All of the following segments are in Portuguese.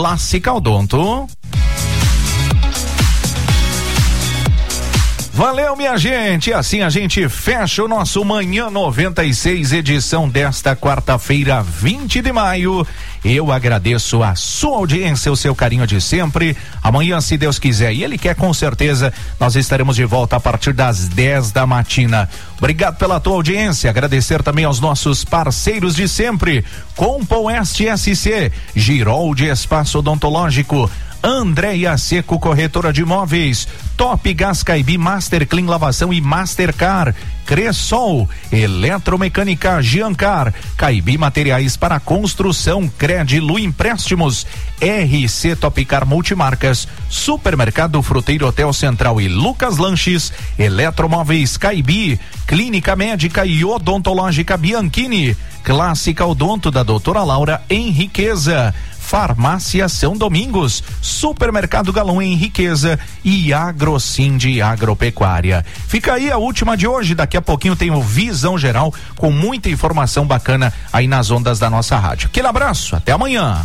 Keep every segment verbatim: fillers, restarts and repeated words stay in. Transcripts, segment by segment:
Clássica Odonto. Valeu, minha gente, assim a gente fecha o nosso Manhã noventa e seis, edição desta quarta-feira, vinte de maio. Eu agradeço a sua audiência, o seu carinho de sempre. Amanhã, se Deus quiser, e Ele quer, com certeza, nós estaremos de volta a partir das dez da matina. Obrigado pela tua audiência, agradecer também aos nossos parceiros de sempre, Compoest S C, Girol de Espaço Odontológico, Andréia Seco, corretora de imóveis, Top Gás Caibi, Master Clean Lavação e Mastercar, Cressol, Eletromecânica Giancar, Caibi Materiais para Construção, Credilu Empréstimos, R C Topcar Multimarcas, Supermercado Fruteiro Hotel Central e Lucas Lanches, Eletromóveis Caibi, Clínica Médica e Odontológica Bianchini, Clássica Odonto da doutora Laura Henriqueza, Farmácia São Domingos, Supermercado Galão Henriqueza e Agrocinde Agropecuária. Fica aí a última de hoje, daqui a pouquinho tem o Visão Geral com muita informação bacana aí nas ondas da nossa rádio. Aquele abraço, até amanhã.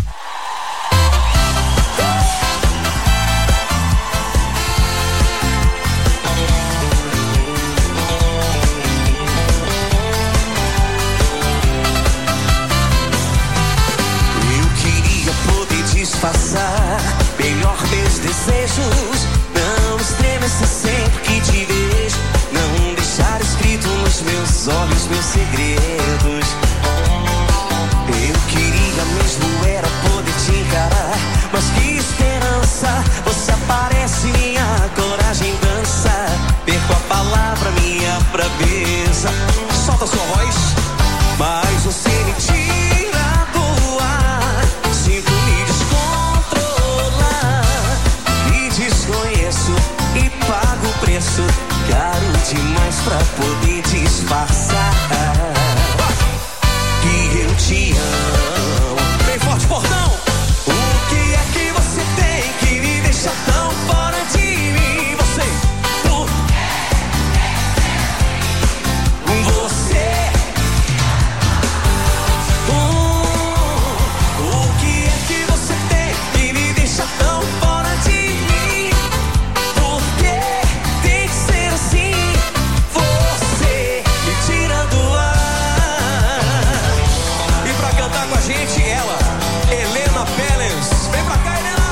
Passar melhor meus desejos, não estremeça sempre que te vejo, não deixar escrito nos meus olhos meus segredos. Eu queria mesmo era poder te encarar, mas que esperança, você aparece, minha coragem dança, perco a palavra, minha braveza, solta sua voz, mas você me tira do ar, sinto me e pago o preço caro demais pra poder disfarçar que eu te amo. Bem forte, portão! O que é que você tem que me deixa tão fora de mim? Você, por... você uh, o que é que você tem que me deixa tão fora de mim? Gente, ela, Helena Pérez. Vem pra cá, Helena.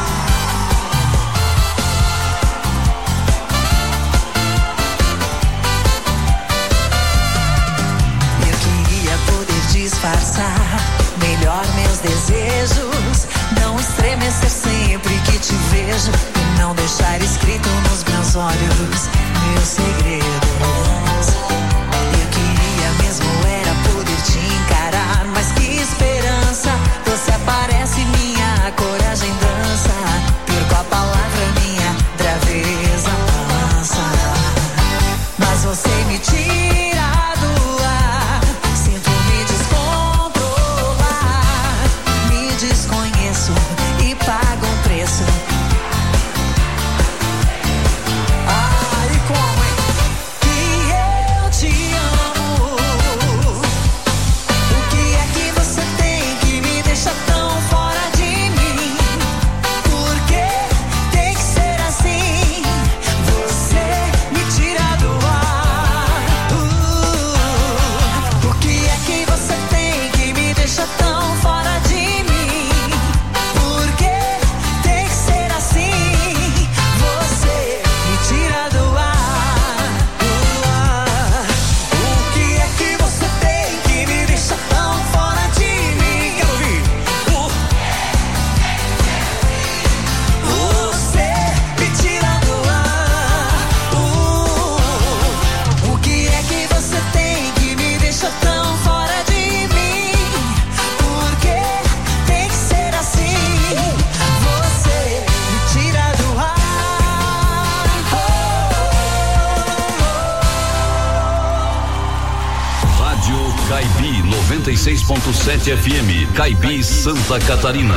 Eu queria poder disfarçar melhor meus desejos, não estremecer sempre que te vejo e não deixar escrito nos meus olhos meus segredos. Eu queria mesmo era poder te encarar, mas que esperança, você aparece, minha coragem dança, perco a palavra, minha braveza dança, mas você me tira do ar, sinto me descontrolar, me desconheço e pago um preço. Ai, como é que eu te amo? O que é que você tem que me deixa tão fora de mim? Por que tem que ser assim? Você me tira do ar. Uh, o que é que você tem que me deixa tão fora de mim? Por que tem que ser assim? Você me tira do ar. Do ar. O que é que você tem que me deixa tão fora de mim? Quero ouvir. O... Você me tira do ar. Uh, o que é que você tem que me deixa tão fora de mim? Por que tem que ser assim? Você me tira do ar. Rádio Caibi noventa e seis ponto sete F M, Caibi, Santa Catarina.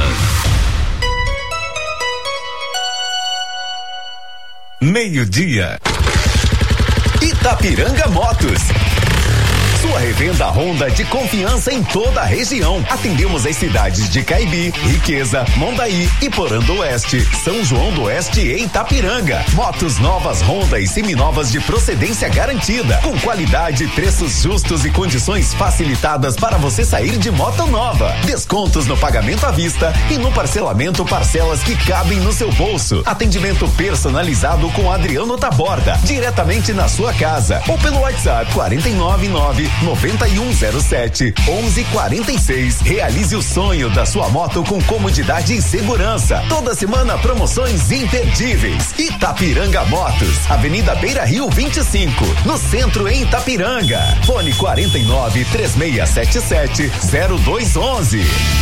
Meio-dia. Itapiranga Motos. Sua revenda Honda de confiança em toda a região. Atendemos as cidades de Caibi, Riqueza, Mondaí, Iporã do Oeste, São João do Oeste e Itapiranga. Motos novas Honda e seminovas de procedência garantida, com qualidade, preços justos e condições facilitadas para você sair de moto nova. Descontos no pagamento à vista e no parcelamento, parcelas que cabem no seu bolso. Atendimento personalizado com Adriano Taborda, diretamente na sua casa ou pelo WhatsApp quatro nove nove, nove um zero sete, onze quarenta e seis. Realize o sonho da sua moto com comodidade e segurança. Toda semana promoções imperdíveis. Itapiranga Motos, Avenida Beira Rio vinte e cinco, no centro em Itapiranga. Fone quarenta e nove, três seis sete sete, zero dois onze.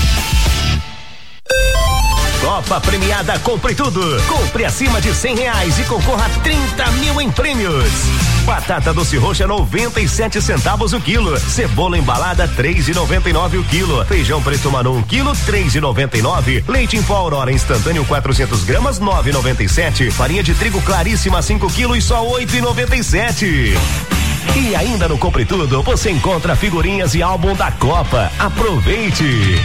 Copa Premiada Compre Tudo. Compre acima de cem reais e concorra a trinta mil em prêmios. Batata doce roxa noventa e sete centavos o quilo. Cebola embalada três e noventa e nove o quilo. Feijão preto Manu um quilo três e noventa e nove. Leite em pó Aurora instantâneo quatrocentos gramas nove e noventa e sete. Farinha de trigo Claríssima cinco quilos só oito e noventa e sete. E ainda no Compre Tudo você encontra figurinhas e álbum da Copa. Aproveite!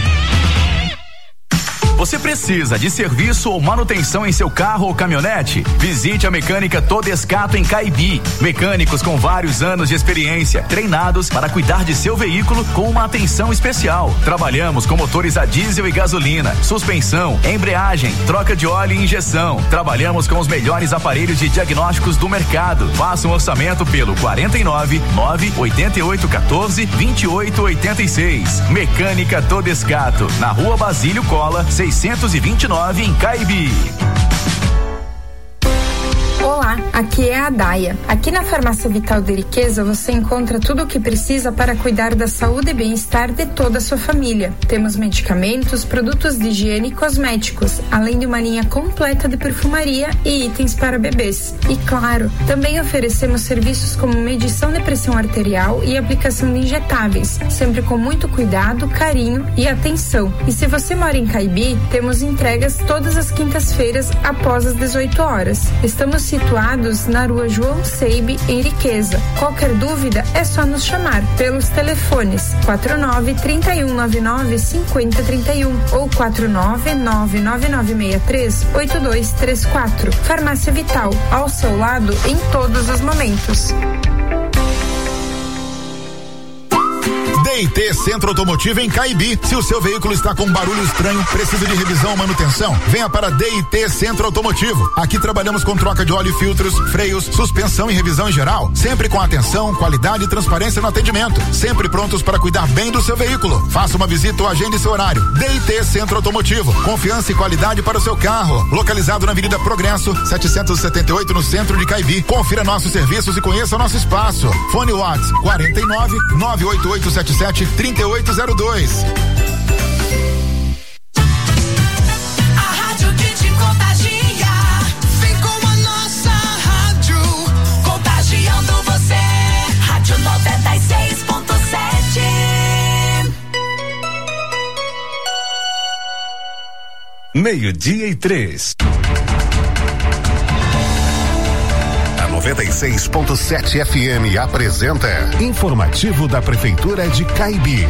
Você precisa de serviço ou manutenção em seu carro ou caminhonete? Visite a Mecânica Todescato em Caibi. Mecânicos com vários anos de experiência, treinados para cuidar de seu veículo com uma atenção especial. Trabalhamos com motores a diesel e gasolina, suspensão, embreagem, troca de óleo e injeção. Trabalhamos com os melhores aparelhos de diagnósticos do mercado. Faça um orçamento pelo quarenta e nove, nove oito oito um quatro, vinte e oito oitenta e seis. Mecânica Todescato, na Rua Basílio Cola, seiscentos e vinte e nove em Caibi. Olá, aqui é a Daia. Aqui na Farmácia Vital de Riqueza você encontra tudo o que precisa para cuidar da saúde e bem-estar de toda a sua família. Temos medicamentos, produtos de higiene e cosméticos, além de uma linha completa de perfumaria e itens para bebês. E claro, também oferecemos serviços como medição de pressão arterial e aplicação de injetáveis, sempre com muito cuidado, carinho e atenção. E se você mora em Caibi, temos entregas todas as quintas-feiras após as dezoito horas. Estamos situados na Rua João Seibe, em Riqueza. Qualquer dúvida é só nos chamar pelos telefones quatro nove, trinta e um, noventa e nove, cinquenta, trinta e um ou quatro nove, nove nove nove seis três, oito dois três quatro. Farmácia Vital, ao seu lado em todos os momentos. D e T Centro Automotivo em Caibi. Se o seu veículo está com barulho estranho, precisa de revisão ou manutenção, venha para D e T Centro Automotivo. Aqui trabalhamos com troca de óleo e filtros, freios, suspensão e revisão em geral, sempre com atenção, qualidade e transparência no atendimento, sempre prontos para cuidar bem do seu veículo. Faça uma visita ou agende seu horário. D e T Centro Automotivo, confiança e qualidade para o seu carro. Localizado na Avenida Progresso, setecentos e setenta e oito, no centro de Caibi. Confira nossos serviços e conheça o nosso espaço. Fone WhatsApp quarenta e nove, nove oito oito sete sete, trinta e oito zero dois. A rádio que te contagia, vem com a nossa rádio, contagiando você. Rádio noventa e seis ponto sete. Meio-dia e três. noventa e seis ponto sete F M apresenta Informativo da Prefeitura de Caibi.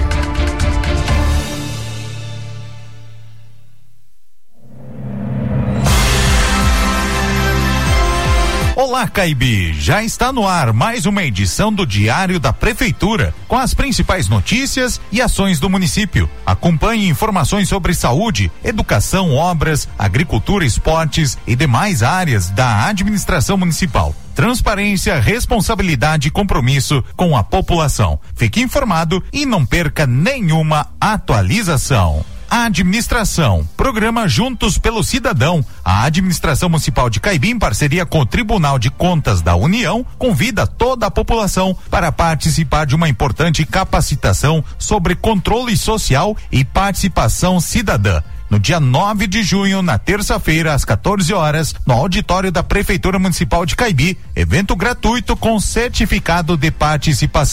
Olá, Caibi! Já está no ar mais uma edição do Diário da Prefeitura, com as principais notícias e ações do município. Acompanhe informações sobre saúde, educação, obras, agricultura, esportes e demais áreas da administração municipal. Transparência, responsabilidade e compromisso com a população. Fique informado e não perca nenhuma atualização. A administração, programa Juntos pelo Cidadão. A administração municipal de Caibi, em parceria com o Tribunal de Contas da União, convida toda a população para participar de uma importante capacitação sobre controle social e participação cidadã. No dia nove de junho, na terça-feira, às quatorze horas, no auditório da Prefeitura Municipal de Caibi, evento gratuito com certificado de participação.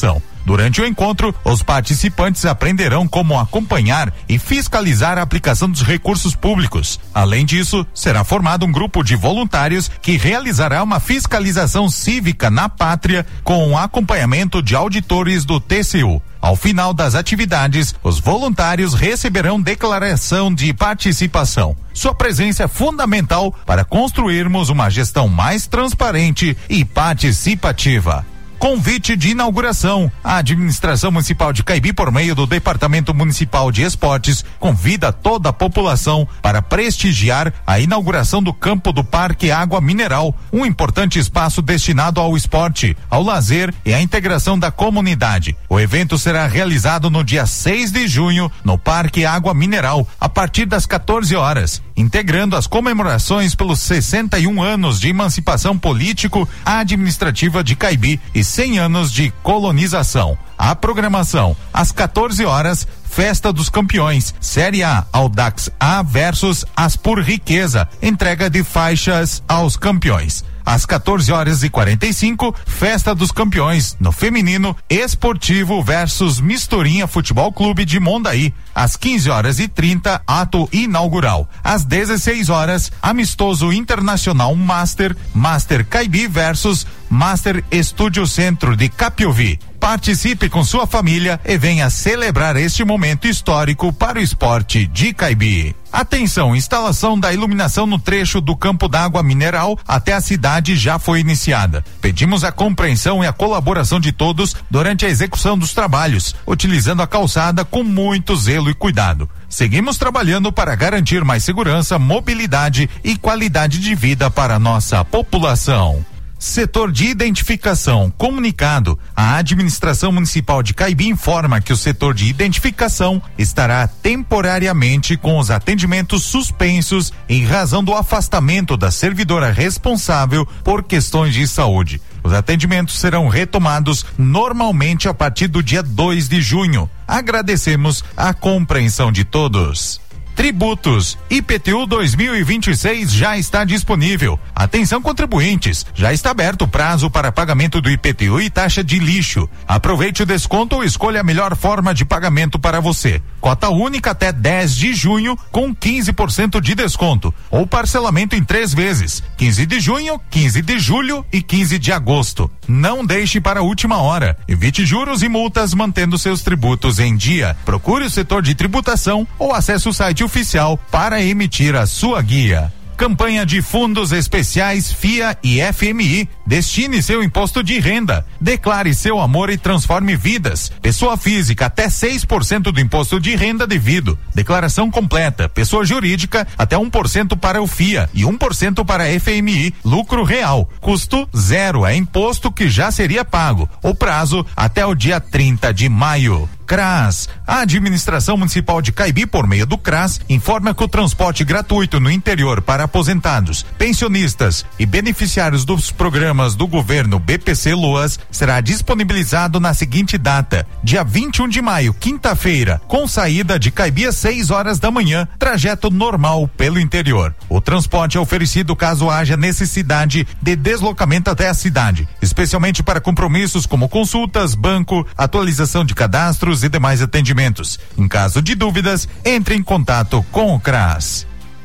Durante o encontro, os participantes aprenderão como acompanhar e fiscalizar a aplicação dos recursos públicos. Além disso, será formado um grupo de voluntários que realizará uma fiscalização cívica na pátria com o acompanhamento de auditores do T C U. Ao final das atividades, os voluntários receberão declaração de participação. Sua presença é fundamental para construirmos uma gestão mais transparente e participativa. Convite de inauguração. A Administração Municipal de Caibi, por meio do Departamento Municipal de Esportes, convida toda a população para prestigiar a inauguração do campo do Parque Água Mineral, um importante espaço destinado ao esporte, ao lazer e à integração da comunidade. O evento será realizado no dia seis de junho, no Parque Água Mineral, a partir das quatorze horas, integrando as comemorações pelos sessenta e um anos de emancipação político-administrativa de Caibi e cem anos de colonização. A programação: às quatorze horas, Festa dos Campeões, Série A, Audax A versus Aspur Riqueza, entrega de faixas aos campeões. Às quatorze horas e quarenta e cinco, Festa dos Campeões, no feminino, Esportivo versus Misturinha Futebol Clube de Mondaí. Às quinze horas e trinta, ato inaugural. Às dezesseis horas, amistoso internacional Master, Master Caibi versus Master Estúdio Centro de Capiovi. Participe com sua família e venha celebrar este momento histórico para o esporte de Caibi. Atenção, instalação da iluminação no trecho do Campo d'Água Mineral até a cidade já foi iniciada. Pedimos a compreensão e a colaboração de todos durante a execução dos trabalhos, utilizando a calçada com muito zelo e cuidado. Seguimos trabalhando para garantir mais segurança, mobilidade e qualidade de vida para a nossa população. Setor de identificação. Comunicado. A Administração Municipal de Caibi informa que o setor de identificação estará temporariamente com os atendimentos suspensos em razão do afastamento da servidora responsável por questões de saúde. Os atendimentos serão retomados normalmente a partir do dia dois de junho. Agradecemos a compreensão de todos. Tributos. I P T U dois mil e vinte e seis já está disponível. Atenção, contribuintes, já está aberto o prazo para pagamento do I P T U e taxa de lixo. Aproveite o desconto ou escolha a melhor forma de pagamento para você. Cota única até dez de junho com quinze por cento de desconto ou parcelamento em três vezes, quinze de junho, quinze de julho e quinze de agosto. Não deixe para a última hora. Evite juros e multas mantendo seus tributos em dia. Procure o setor de tributação ou acesse o site oficial para emitir a sua guia. Campanha de fundos especiais F I A e F M I. Destine seu imposto de renda. Declare seu amor e transforme vidas. Pessoa física até seis por cento do imposto de renda devido. Declaração completa. Pessoa jurídica até um por cento para o F I A e um por cento para a F M I. Lucro real. Custo zero. É imposto que já seria pago. O prazo até o dia trinta de maio. CRAS. A Administração Municipal de Caibi, por meio do CRAS, informa que o transporte gratuito no interior para aposentados, pensionistas e beneficiários dos programas do governo B P C Loas será disponibilizado na seguinte data: dia vinte e um de maio, quinta-feira, com saída de Caibi às seis horas da manhã, trajeto normal pelo interior. O transporte é oferecido caso haja necessidade de deslocamento até a cidade, especialmente para compromissos como consultas, banco, atualização de cadastros e demais atendimentos. Em caso de dúvidas, entre em contato com o CRAS.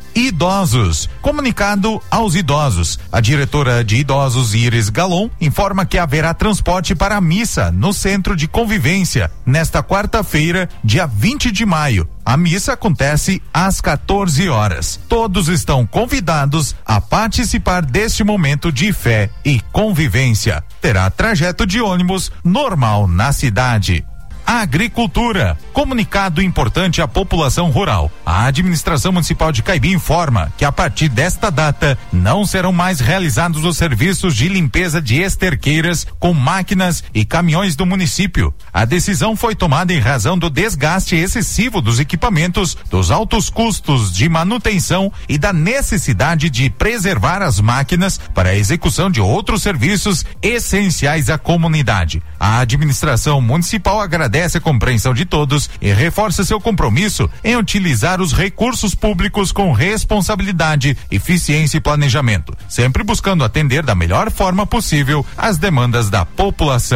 Idosos. Comunicado aos idosos. A diretora de idosos, Iris Galon, informa que haverá transporte para a missa no Centro de Convivência nesta quarta-feira, dia vinte de maio. A missa acontece às quatorze horas. Todos estão convidados a participar deste momento de fé e convivência. Terá trajeto de ônibus normal na cidade. Agricultura. Comunicado importante à população rural. A Administração Municipal de Caibi informa que a partir desta data não serão mais realizados os serviços de limpeza de esterqueiras com máquinas e caminhões do município. A decisão foi tomada em razão do desgaste excessivo dos equipamentos, dos altos custos de manutenção e da necessidade de preservar as máquinas para a execução de outros serviços essenciais à comunidade. A Administração Municipal agradece Agradece a compreensão de todos e reforça seu compromisso em utilizar os recursos públicos com responsabilidade, eficiência e planejamento, sempre buscando atender da melhor forma possível as demandas da população.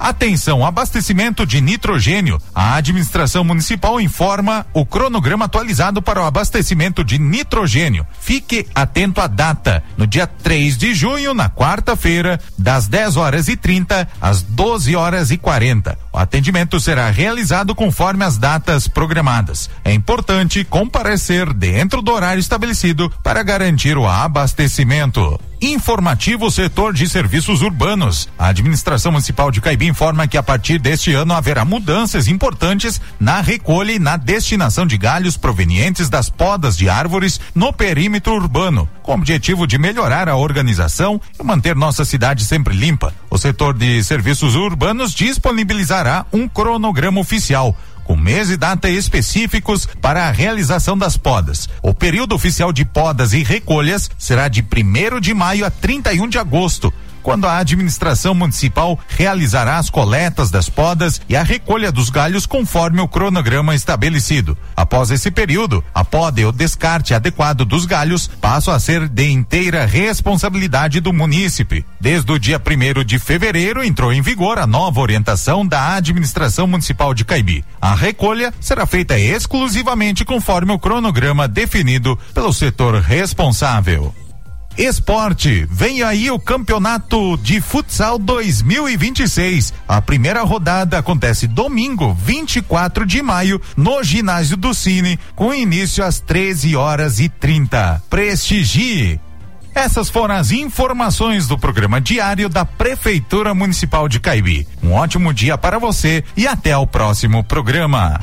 Atenção, abastecimento de nitrogênio. A administração municipal informa o cronograma atualizado para o abastecimento de nitrogênio. Fique atento à data. No dia três de junho, na quarta-feira, das dez horas e trinta às doze horas e quarenta. O atendimento será realizado conforme as datas programadas. É importante comparecer dentro do horário estabelecido para garantir o abastecimento. Informativo setor de serviços urbanos. A administração municipal de Caibi informa que a partir deste ano haverá mudanças importantes na recolha e na destinação de galhos provenientes das podas de árvores no perímetro urbano, com o objetivo de melhorar a organização e manter nossa cidade sempre limpa. O setor de serviços urbanos disponibilizará um cronograma oficial com mês e data específicos para a realização das podas. O período oficial de podas e recolhas será de primeiro de maio a trinta e um de agosto, quando a administração municipal realizará as coletas das podas e a recolha dos galhos conforme o cronograma estabelecido. Após esse período, a poda e o descarte adequado dos galhos passam a ser de inteira responsabilidade do munícipe. Desde o dia primeiro de fevereiro entrou em vigor a nova orientação da administração municipal de Caibi. A recolha será feita exclusivamente conforme o cronograma definido pelo setor responsável. Esporte, vem aí o campeonato de futsal dois mil e vinte e seis. A primeira rodada acontece domingo, vinte e quatro de maio, no ginásio do Cine, com início às treze horas e trinta. Prestigie! Essas foram as informações do programa diário da Prefeitura Municipal de Caibi. Um ótimo dia para você e até o próximo programa.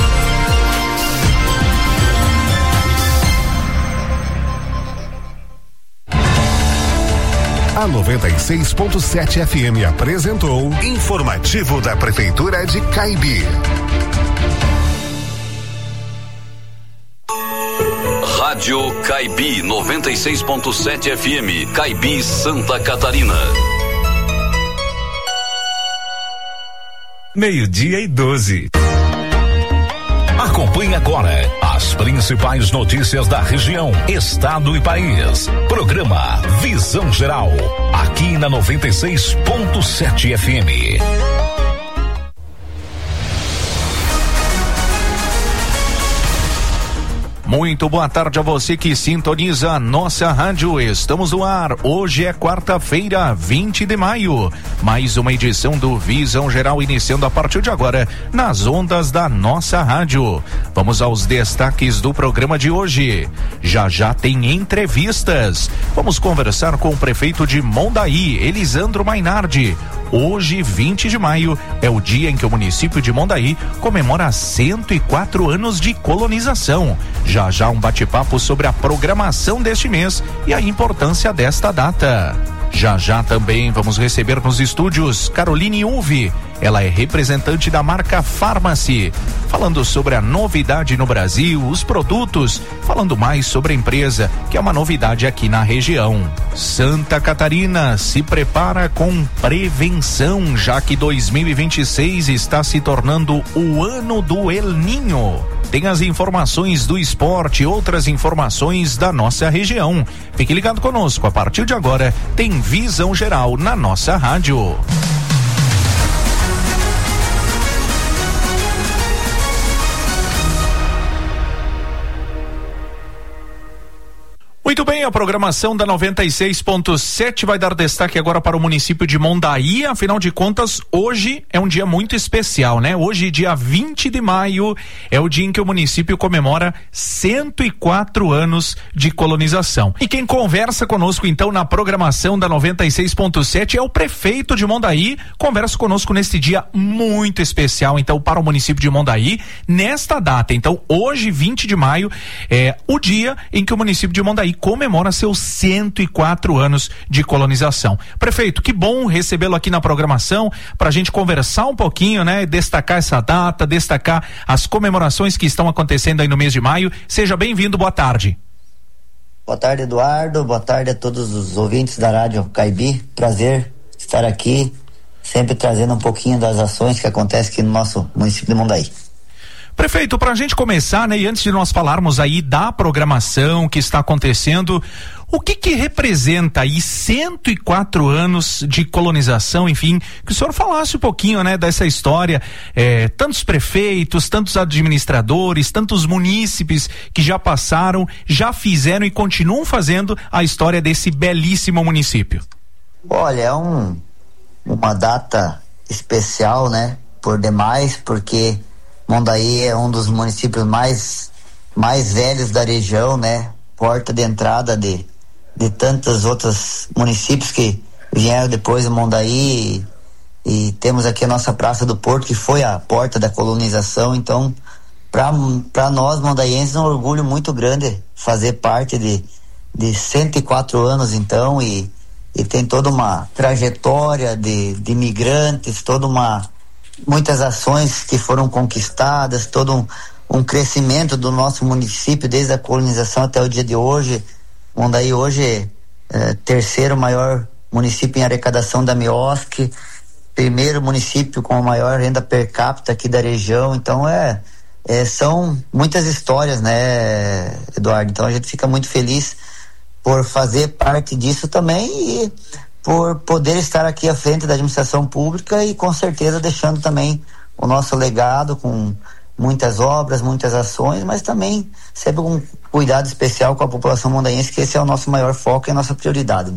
A noventa e seis ponto sete F M apresentou Informativo da Prefeitura de Caibi. Rádio Caibi noventa e seis ponto sete F M, Caibi, Santa Catarina. Meio-dia e doze. Acompanhe agora as principais notícias da região, estado e país. Programa Visão Geral, aqui na noventa e seis ponto sete F M. Muito boa tarde a você que sintoniza a nossa rádio. Estamos no ar. Hoje é quarta-feira, vinte de maio. Mais uma edição do Visão Geral iniciando a partir de agora nas ondas da nossa rádio. Vamos aos destaques do programa de hoje. Já já tem entrevistas. Vamos conversar com o prefeito de Mondaí, Elisandro Mainardi. Hoje, vinte de maio, é o dia em que o município de Mondaí comemora cento e quatro anos de colonização. Já já um bate-papo sobre a programação deste mês e a importância desta data. Já já também vamos receber nos estúdios Caroline Uve. Ela é representante da marca Pharmacy, falando sobre a novidade no Brasil, os produtos, falando mais sobre a empresa, que é uma novidade aqui na região. Santa Catarina se prepara com prevenção, já que dois mil e vinte e seis está se tornando o ano do El Niño. Tem as informações do esporte e outras informações da nossa região. Fique ligado conosco, a partir de agora tem Visão Geral na nossa rádio. Muito bem, a programação da noventa e seis ponto sete vai dar destaque agora para o município de Mondaí. Afinal de contas, hoje é um dia muito especial, né? Hoje, dia vinte de maio, é o dia em que o município comemora cento e quatro anos de colonização. E quem conversa conosco então na programação da noventa e seis ponto sete é o prefeito de Mondaí. Conversa conosco neste dia muito especial, então, para o município de Mondaí, nesta data. Então, hoje, vinte de maio, é o dia em que o município de Mondaí comemora seus cento e quatro anos de colonização. Prefeito, que bom recebê-lo aqui na programação para a gente conversar um pouquinho, né? Destacar essa data, destacar as comemorações que estão acontecendo aí no mês de maio. Seja bem-vindo, boa tarde. Boa tarde, Eduardo, boa tarde a todos os ouvintes da Rádio Caibi. Prazer estar aqui, sempre trazendo um pouquinho das ações que acontecem aqui no nosso município de Mondaí. Prefeito, para a gente começar, né, e antes de nós falarmos aí da programação que está acontecendo, O que que representa aí cento e quatro anos de colonização, enfim, que o senhor falasse um pouquinho, né, dessa história, é, tantos prefeitos, tantos administradores, tantos munícipes que já passaram, já fizeram e continuam fazendo a história desse belíssimo município. Olha, é um, uma data especial, né, por demais, porque Mondaí é um dos municípios mais, mais velhos da região, né, porta de entrada de, de tantos outros municípios que vieram depois de Mondaí, e, e temos aqui a nossa Praça do Porto, que foi a porta da colonização. Então, para nós mondaienses é um orgulho muito grande fazer parte de, de cento e quatro anos, então, e, e tem toda uma trajetória de, de imigrantes, toda uma muitas ações que foram conquistadas, todo um, um crescimento do nosso município desde a colonização até o dia de hoje. Mondaí hoje é, é terceiro maior município em arrecadação da M I O S C, primeiro município com a maior renda per capita aqui da região. Então é, é são muitas histórias, né, Eduardo? Então a gente fica muito feliz por fazer parte disso também e por poder estar aqui à frente da administração pública e com certeza deixando também o nosso legado com muitas obras, muitas ações, mas também sempre com um cuidado especial com a população mondaiense, que esse é o nosso maior foco e a nossa prioridade.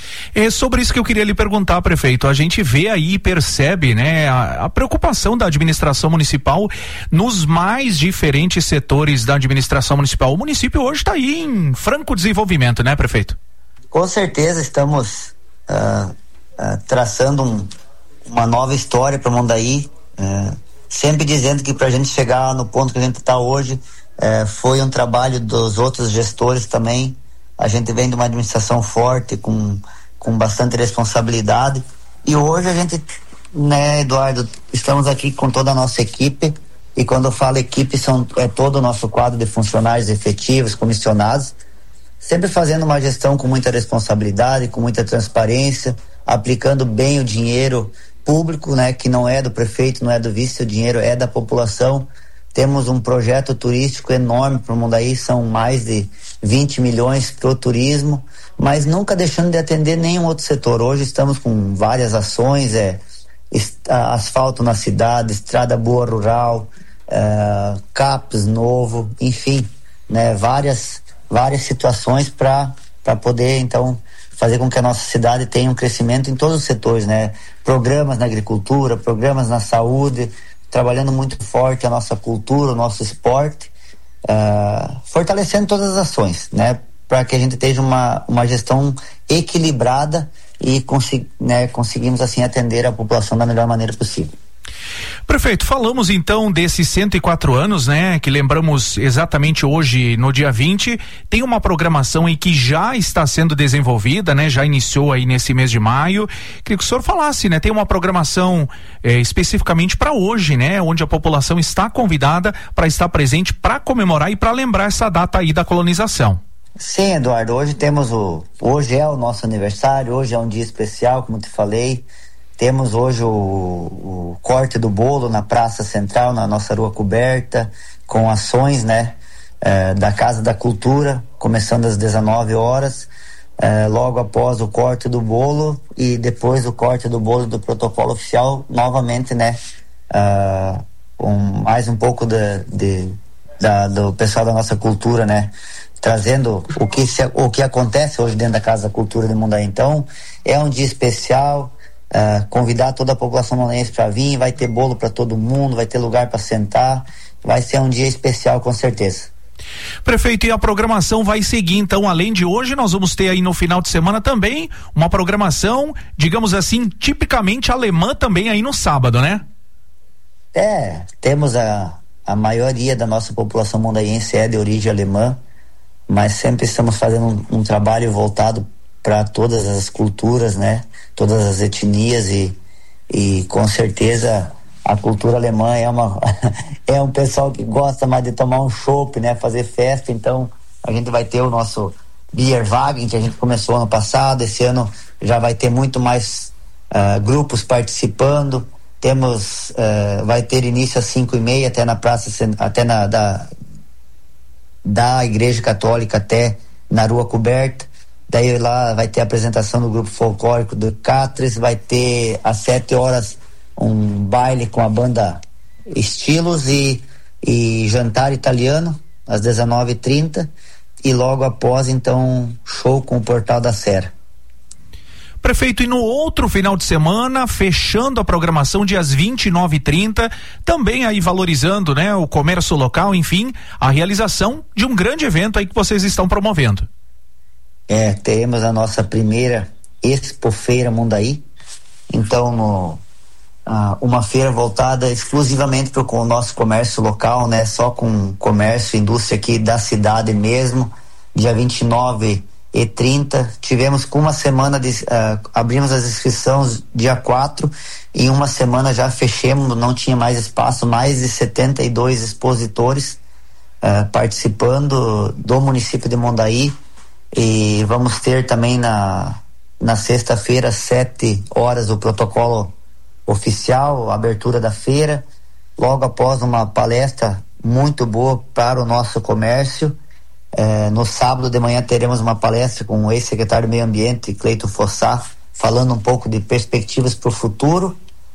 É sobre isso que eu queria lhe perguntar, prefeito. A gente vê aí e percebe, né, a, a preocupação da administração municipal nos mais diferentes setores da administração municipal. O município hoje está aí em franco desenvolvimento, né, prefeito? Com certeza estamos Uh, uh, traçando um, uma nova história para Mondaí, uh, sempre dizendo que para a gente chegar no ponto que a gente está hoje uh, foi um trabalho dos outros gestores também. A gente vem de uma administração forte, com, com bastante responsabilidade, e hoje a gente, né, Eduardo, estamos aqui com toda a nossa equipe, e quando eu falo equipe, são, é todo o nosso quadro de funcionários efetivos, comissionados, sempre fazendo uma gestão com muita responsabilidade, com muita transparência, aplicando bem o dinheiro público, né, que não é do prefeito, não é do vice, o dinheiro é da população. Temos um projeto turístico enorme para o Mondaí, são mais de vinte milhões para o turismo, mas nunca deixando de atender nenhum outro setor. Hoje estamos com várias ações, é, asfalto na cidade, estrada boa rural, é, CAPES novo, enfim, né, várias várias situações para para poder então fazer com que a nossa cidade tenha um crescimento em todos os setores, né? Programas na agricultura, programas na saúde, trabalhando muito forte a nossa cultura, o nosso esporte, uh, fortalecendo todas as ações, né? Para que a gente tenha uma uma gestão equilibrada e consi- né, conseguimos assim atender a população da melhor maneira possível. Prefeito, falamos então desses cento e quatro anos, né? Que lembramos exatamente hoje, no dia vinte, tem uma programação aí que já está sendo desenvolvida, né? Já iniciou aí nesse mês de maio. Queria que o senhor falasse, né? Tem uma programação eh, especificamente para hoje, né? Onde a população está convidada para estar presente para comemorar e para lembrar essa data aí da colonização. Sim, Eduardo, hoje temos o, hoje é o nosso aniversário, hoje é um dia especial, como te falei. Temos hoje o, o corte do bolo na Praça Central, na nossa Rua Coberta, com ações, né, eh, da Casa da Cultura, começando às dezenove horas, eh, logo após o corte do bolo e depois o corte do bolo do protocolo oficial, novamente, né, uh, um, mais um pouco de, de, da, do pessoal da nossa cultura, né, trazendo o que, se, o que acontece hoje dentro da Casa da Cultura de Mondaí. Então, é um dia especial. Uh, convidar toda a população mondaense para vir, vai ter bolo para todo mundo, vai ter lugar para sentar, vai ser um dia especial com certeza. Prefeito, e a programação vai seguir então, além de hoje, nós vamos ter aí no final de semana também uma programação, digamos assim, tipicamente alemã também aí no sábado, né? É, temos a, a maioria da nossa população mondaiense é de origem alemã, mas sempre estamos fazendo um, um trabalho voltado para todas as culturas, né? Todas as etnias e, e com certeza a cultura alemã é uma é um pessoal que gosta mais de tomar um chopp, né? Fazer festa. Então a gente vai ter o nosso Bierwagen, que a gente começou ano passado. Esse ano já vai ter muito mais uh, grupos participando. Temos uh, vai ter início às cinco e meia até na praça, até na da, da Igreja Católica até na Rua Coberta. daí lá vai ter a apresentação do grupo folclórico do Cáceres, vai ter às sete horas um baile com a banda Estilos e, e jantar italiano às dezenove e trinta e logo após então show com o Portal da Serra. Prefeito, e no outro final de semana, fechando a programação dias vinte e nove e trinta, também aí valorizando, né, o comércio local, enfim, a realização de um grande evento aí que vocês estão promovendo. É, teremos a nossa primeira Expo Feira Mondaí, então no, ah, uma feira voltada exclusivamente para o nosso comércio local, né, só com comércio, indústria aqui da cidade mesmo, dia vinte e nove e trinta, tivemos com uma semana de, uh, abrimos as inscrições dia quatro, em uma semana já fechamos, não tinha mais espaço, mais de setenta e dois expositores uh, participando do município de Mondaí, e vamos ter também na, na sexta-feira, sete horas, o protocolo oficial, a abertura da feira, logo após uma palestra muito boa para o nosso comércio. É, no sábado de manhã teremos uma palestra com o ex-secretário do Meio Ambiente, Cleito Fossá, falando um pouco de perspectivas para o futuro,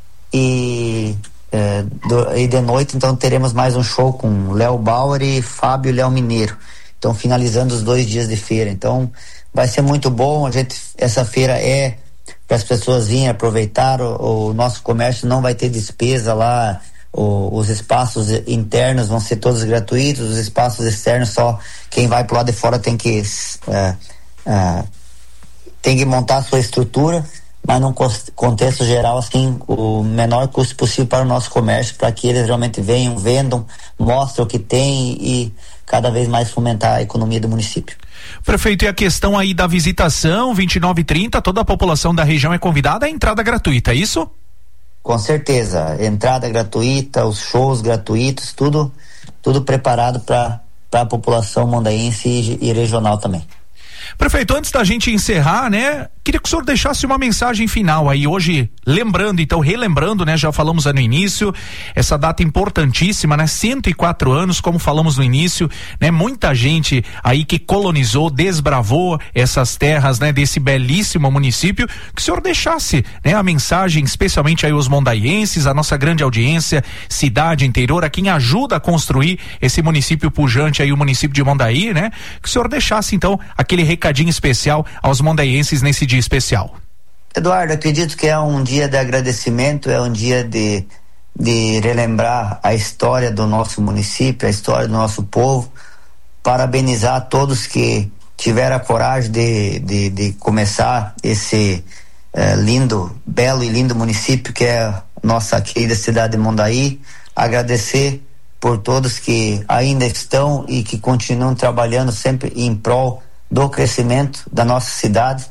e, é, do, e de noite então teremos mais um show com Léo Bauer e Fábio Léo Mineiro, então finalizando os dois dias de feira. Então vai ser muito bom, a gente, essa feira é para as pessoas virem aproveitar, o, o nosso comércio não vai ter despesa lá. O, os espaços internos vão ser todos gratuitos, os espaços externos só quem vai pro lado de fora tem que é, é, tem que montar a sua estrutura, mas num contexto geral assim, o menor custo possível para o nosso comércio, para que eles realmente venham, vendam, mostrem o que tem e cada vez mais fomentar a economia do município. Prefeito, e a questão aí da visitação, vinte e nove e trinta, toda a população da região é convidada, a entrada gratuita, é isso? Com certeza, entrada gratuita, os shows gratuitos, tudo, tudo preparado para a população mondaense e, e regional também. Prefeito, antes da gente encerrar, né, queria que o senhor deixasse uma mensagem final aí hoje, lembrando, então, relembrando, né, já falamos no início, essa data importantíssima, né, cento e quatro anos, como falamos no início, né, muita gente aí que colonizou, desbravou essas terras, né, desse belíssimo município, que o senhor deixasse, né, a mensagem, especialmente aí os mondaienses, a nossa grande audiência, cidade, interior, a quem ajuda a construir esse município pujante aí, o município de Mondaí, né, que o senhor deixasse, então, aquele recadinho especial aos mondaienses nesse dia especial. Eduardo, acredito que é um dia de agradecimento, é um dia de, de relembrar a história do nosso município, a história do nosso povo, parabenizar a todos que tiveram a coragem de, de, de começar esse eh, lindo, belo e lindo município que é a nossa querida cidade de Mondaí, agradecer por todos que ainda estão e que continuam trabalhando sempre em prol do crescimento da nossa cidade,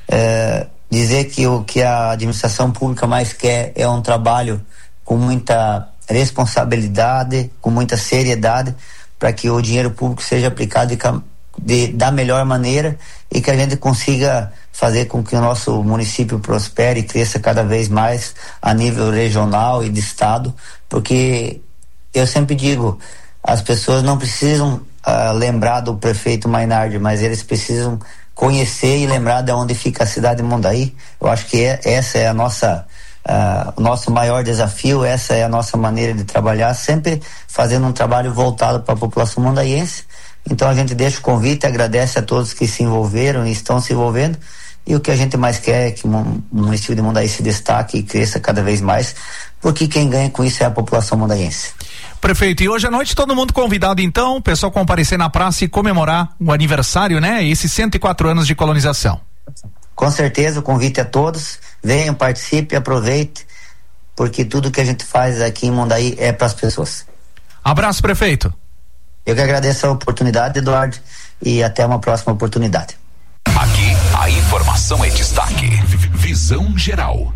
é, dizer que o que a administração pública mais quer é um trabalho com muita responsabilidade, com muita seriedade, para que o dinheiro público seja aplicado de, de, da melhor maneira e que a gente consiga fazer com que o nosso município prospere e cresça cada vez mais a nível regional e de estado, porque eu sempre digo, as pessoas não precisam Uh, lembrar do prefeito Mainardi, mas eles precisam conhecer e lembrar de onde fica a cidade de Mondaí. Eu acho que é, essa é a nossa uh, o nosso maior desafio, essa é a nossa maneira de trabalhar, sempre fazendo um trabalho voltado para a população mondaiense. Então a gente deixa o convite, agradece a todos que se envolveram e estão se envolvendo, e o que a gente mais quer é que o município de Mondaí se destaque e cresça cada vez mais, porque quem ganha com isso é a população mondaiense. Prefeito, e hoje à noite todo mundo convidado então, o pessoal comparecer na praça e comemorar o aniversário, né? Esses cento e quatro anos de colonização. Com certeza, o convite a todos, venham, participe, aproveite, porque tudo que a gente faz aqui em Mondaí é para as pessoas. Abraço, prefeito. Eu que agradeço a oportunidade, Eduardo, e até uma próxima oportunidade. Aqui, a informação é destaque. Visão geral.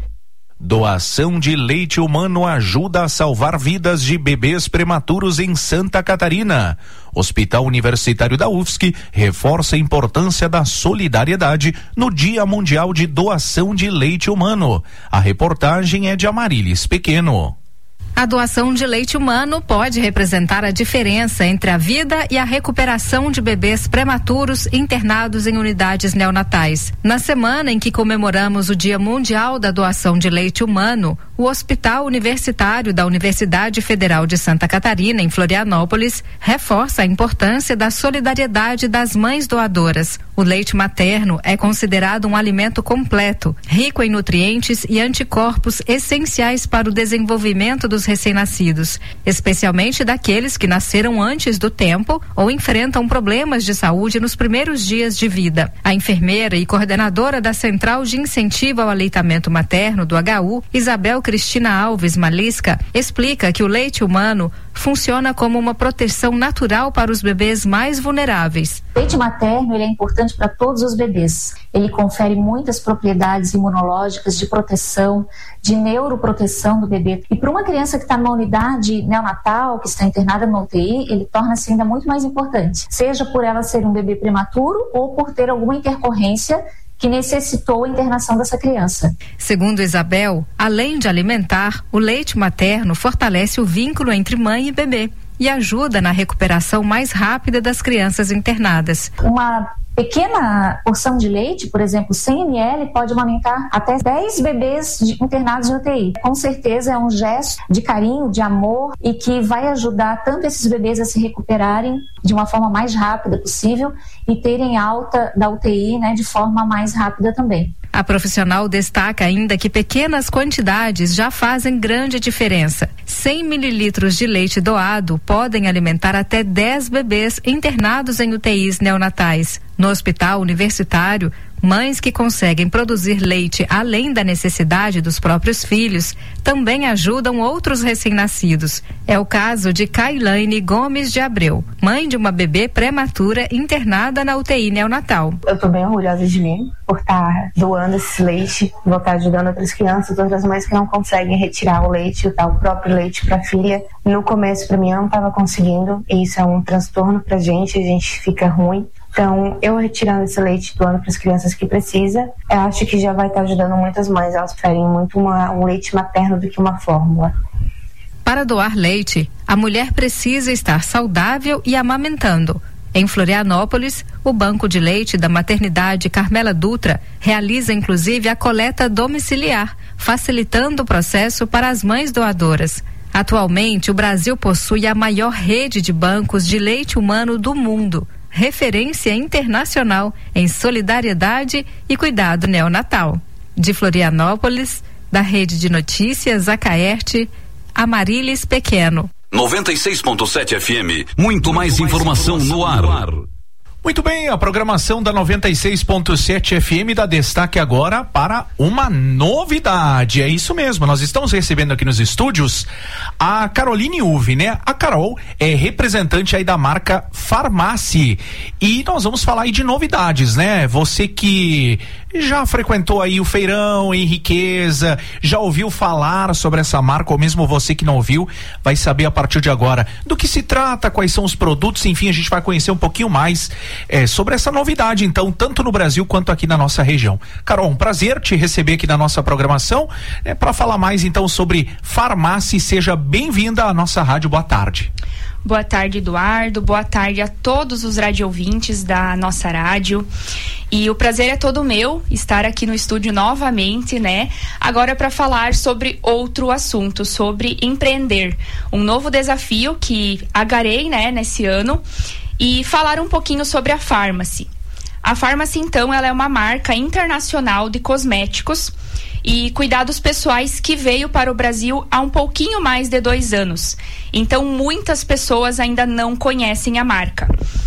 Doação de leite humano ajuda a salvar vidas de bebês prematuros em Santa Catarina. Hospital Universitário da U F S C reforça a importância da solidariedade no Dia Mundial de Doação de Leite Humano. A reportagem é de Amarilis Pequeno. A doação de leite humano pode representar a diferença entre a vida e a recuperação de bebês prematuros internados em unidades neonatais. Na semana em que comemoramos o Dia Mundial da Doação de Leite Humano, o Hospital Universitário da Universidade Federal de Santa Catarina, em Florianópolis, reforça a importância da solidariedade das mães doadoras. O leite materno é considerado um alimento completo, rico em nutrientes e anticorpos essenciais para o desenvolvimento dos recém-nascidos, especialmente daqueles que nasceram antes do tempo ou enfrentam problemas de saúde nos primeiros dias de vida. A enfermeira e coordenadora da Central de Incentivo ao Aleitamento Materno do H U, Isabel Cristina Alves Malisca, explica que o leite humano funciona como uma proteção natural para os bebês mais vulneráveis. O leite materno ele é importante para todos os bebês. Ele confere muitas propriedades imunológicas de proteção, de neuroproteção do bebê. E para uma criança que está numa unidade neonatal, que está internada no U T I, ele torna-se ainda muito mais importante. Seja por ela ser um bebê prematuro ou por ter alguma intercorrência que necessitou a internação dessa criança. Segundo Isabel, além de alimentar, o leite materno fortalece o vínculo entre mãe e bebê e ajuda na recuperação mais rápida das crianças internadas. Uma pequena porção de leite, por exemplo, cem mililitros, pode amamentar até dez bebês de, internados em U T I. Com certeza é um gesto de carinho, de amor e que vai ajudar tanto esses bebês a se recuperarem de uma forma mais rápida possível e terem alta da U T I, né, de forma mais rápida também. A profissional destaca ainda que pequenas quantidades já fazem grande diferença. cem mililitros de leite doado podem alimentar até dez bebês internados em U T Is neonatais. No hospital universitário, mães que conseguem produzir leite além da necessidade dos próprios filhos também ajudam outros recém-nascidos. É o caso de Kailane Gomes de Abreu, mãe de uma bebê prematura internada na U T I neonatal. Eu estou bem orgulhosa de mim por estar doando esse leite, vou estar ajudando outras crianças, outras mães que não conseguem retirar o leite, o tal próprio leite para a filha. No começo, para mim, eu não estava conseguindo, e isso é um transtorno para a gente, a gente fica ruim. Então, eu retirando esse leite, doando para as crianças que precisam, eu acho que já vai estar ajudando muitas mães. Elas preferem muito uma, um leite materno do que uma fórmula. Para doar leite, a mulher precisa estar saudável e amamentando. Em Florianópolis, o Banco de Leite da Maternidade Carmela Dutra realiza inclusive a coleta domiciliar, facilitando o processo para as mães doadoras. Atualmente, o Brasil possui a maior rede de bancos de leite humano do mundo, referência internacional em solidariedade e cuidado neonatal. De Florianópolis, da Rede de Notícias Acaerte, Amarilis Pequeno. noventa e seis ponto sete F M, muito mais informação no ar. Muito bem, a programação da noventa e seis ponto sete F M dá destaque agora para uma novidade. É isso mesmo, nós estamos recebendo aqui nos estúdios a Caroline Uve, né? A Carol é representante aí da marca Farmácia e nós vamos falar aí de novidades, né? Você que já frequentou aí o feirão em Riqueza, já ouviu falar sobre essa marca, ou mesmo você que não ouviu, vai saber a partir de agora do que se trata, quais são os produtos, enfim, a gente vai conhecer um pouquinho mais É, sobre essa novidade, então, tanto no Brasil quanto aqui na nossa região. Carol, um prazer te receber aqui na nossa programação, né, para falar mais então sobre Farmácia. Seja bem-vinda à nossa rádio. Boa tarde. Boa tarde, Eduardo. Boa tarde a todos os radiovintes da nossa rádio. E o prazer é todo meu estar aqui no estúdio novamente, né? Agora para falar sobre outro assunto, sobre empreender. Um novo desafio que agarrei, né, nesse ano. E falar um pouquinho sobre a Farmácia. A Farmácia, então, ela é uma marca internacional de cosméticos e cuidados pessoais que veio para o Brasil há um pouquinho mais de dois anos. Então, muitas pessoas ainda não conhecem a marca.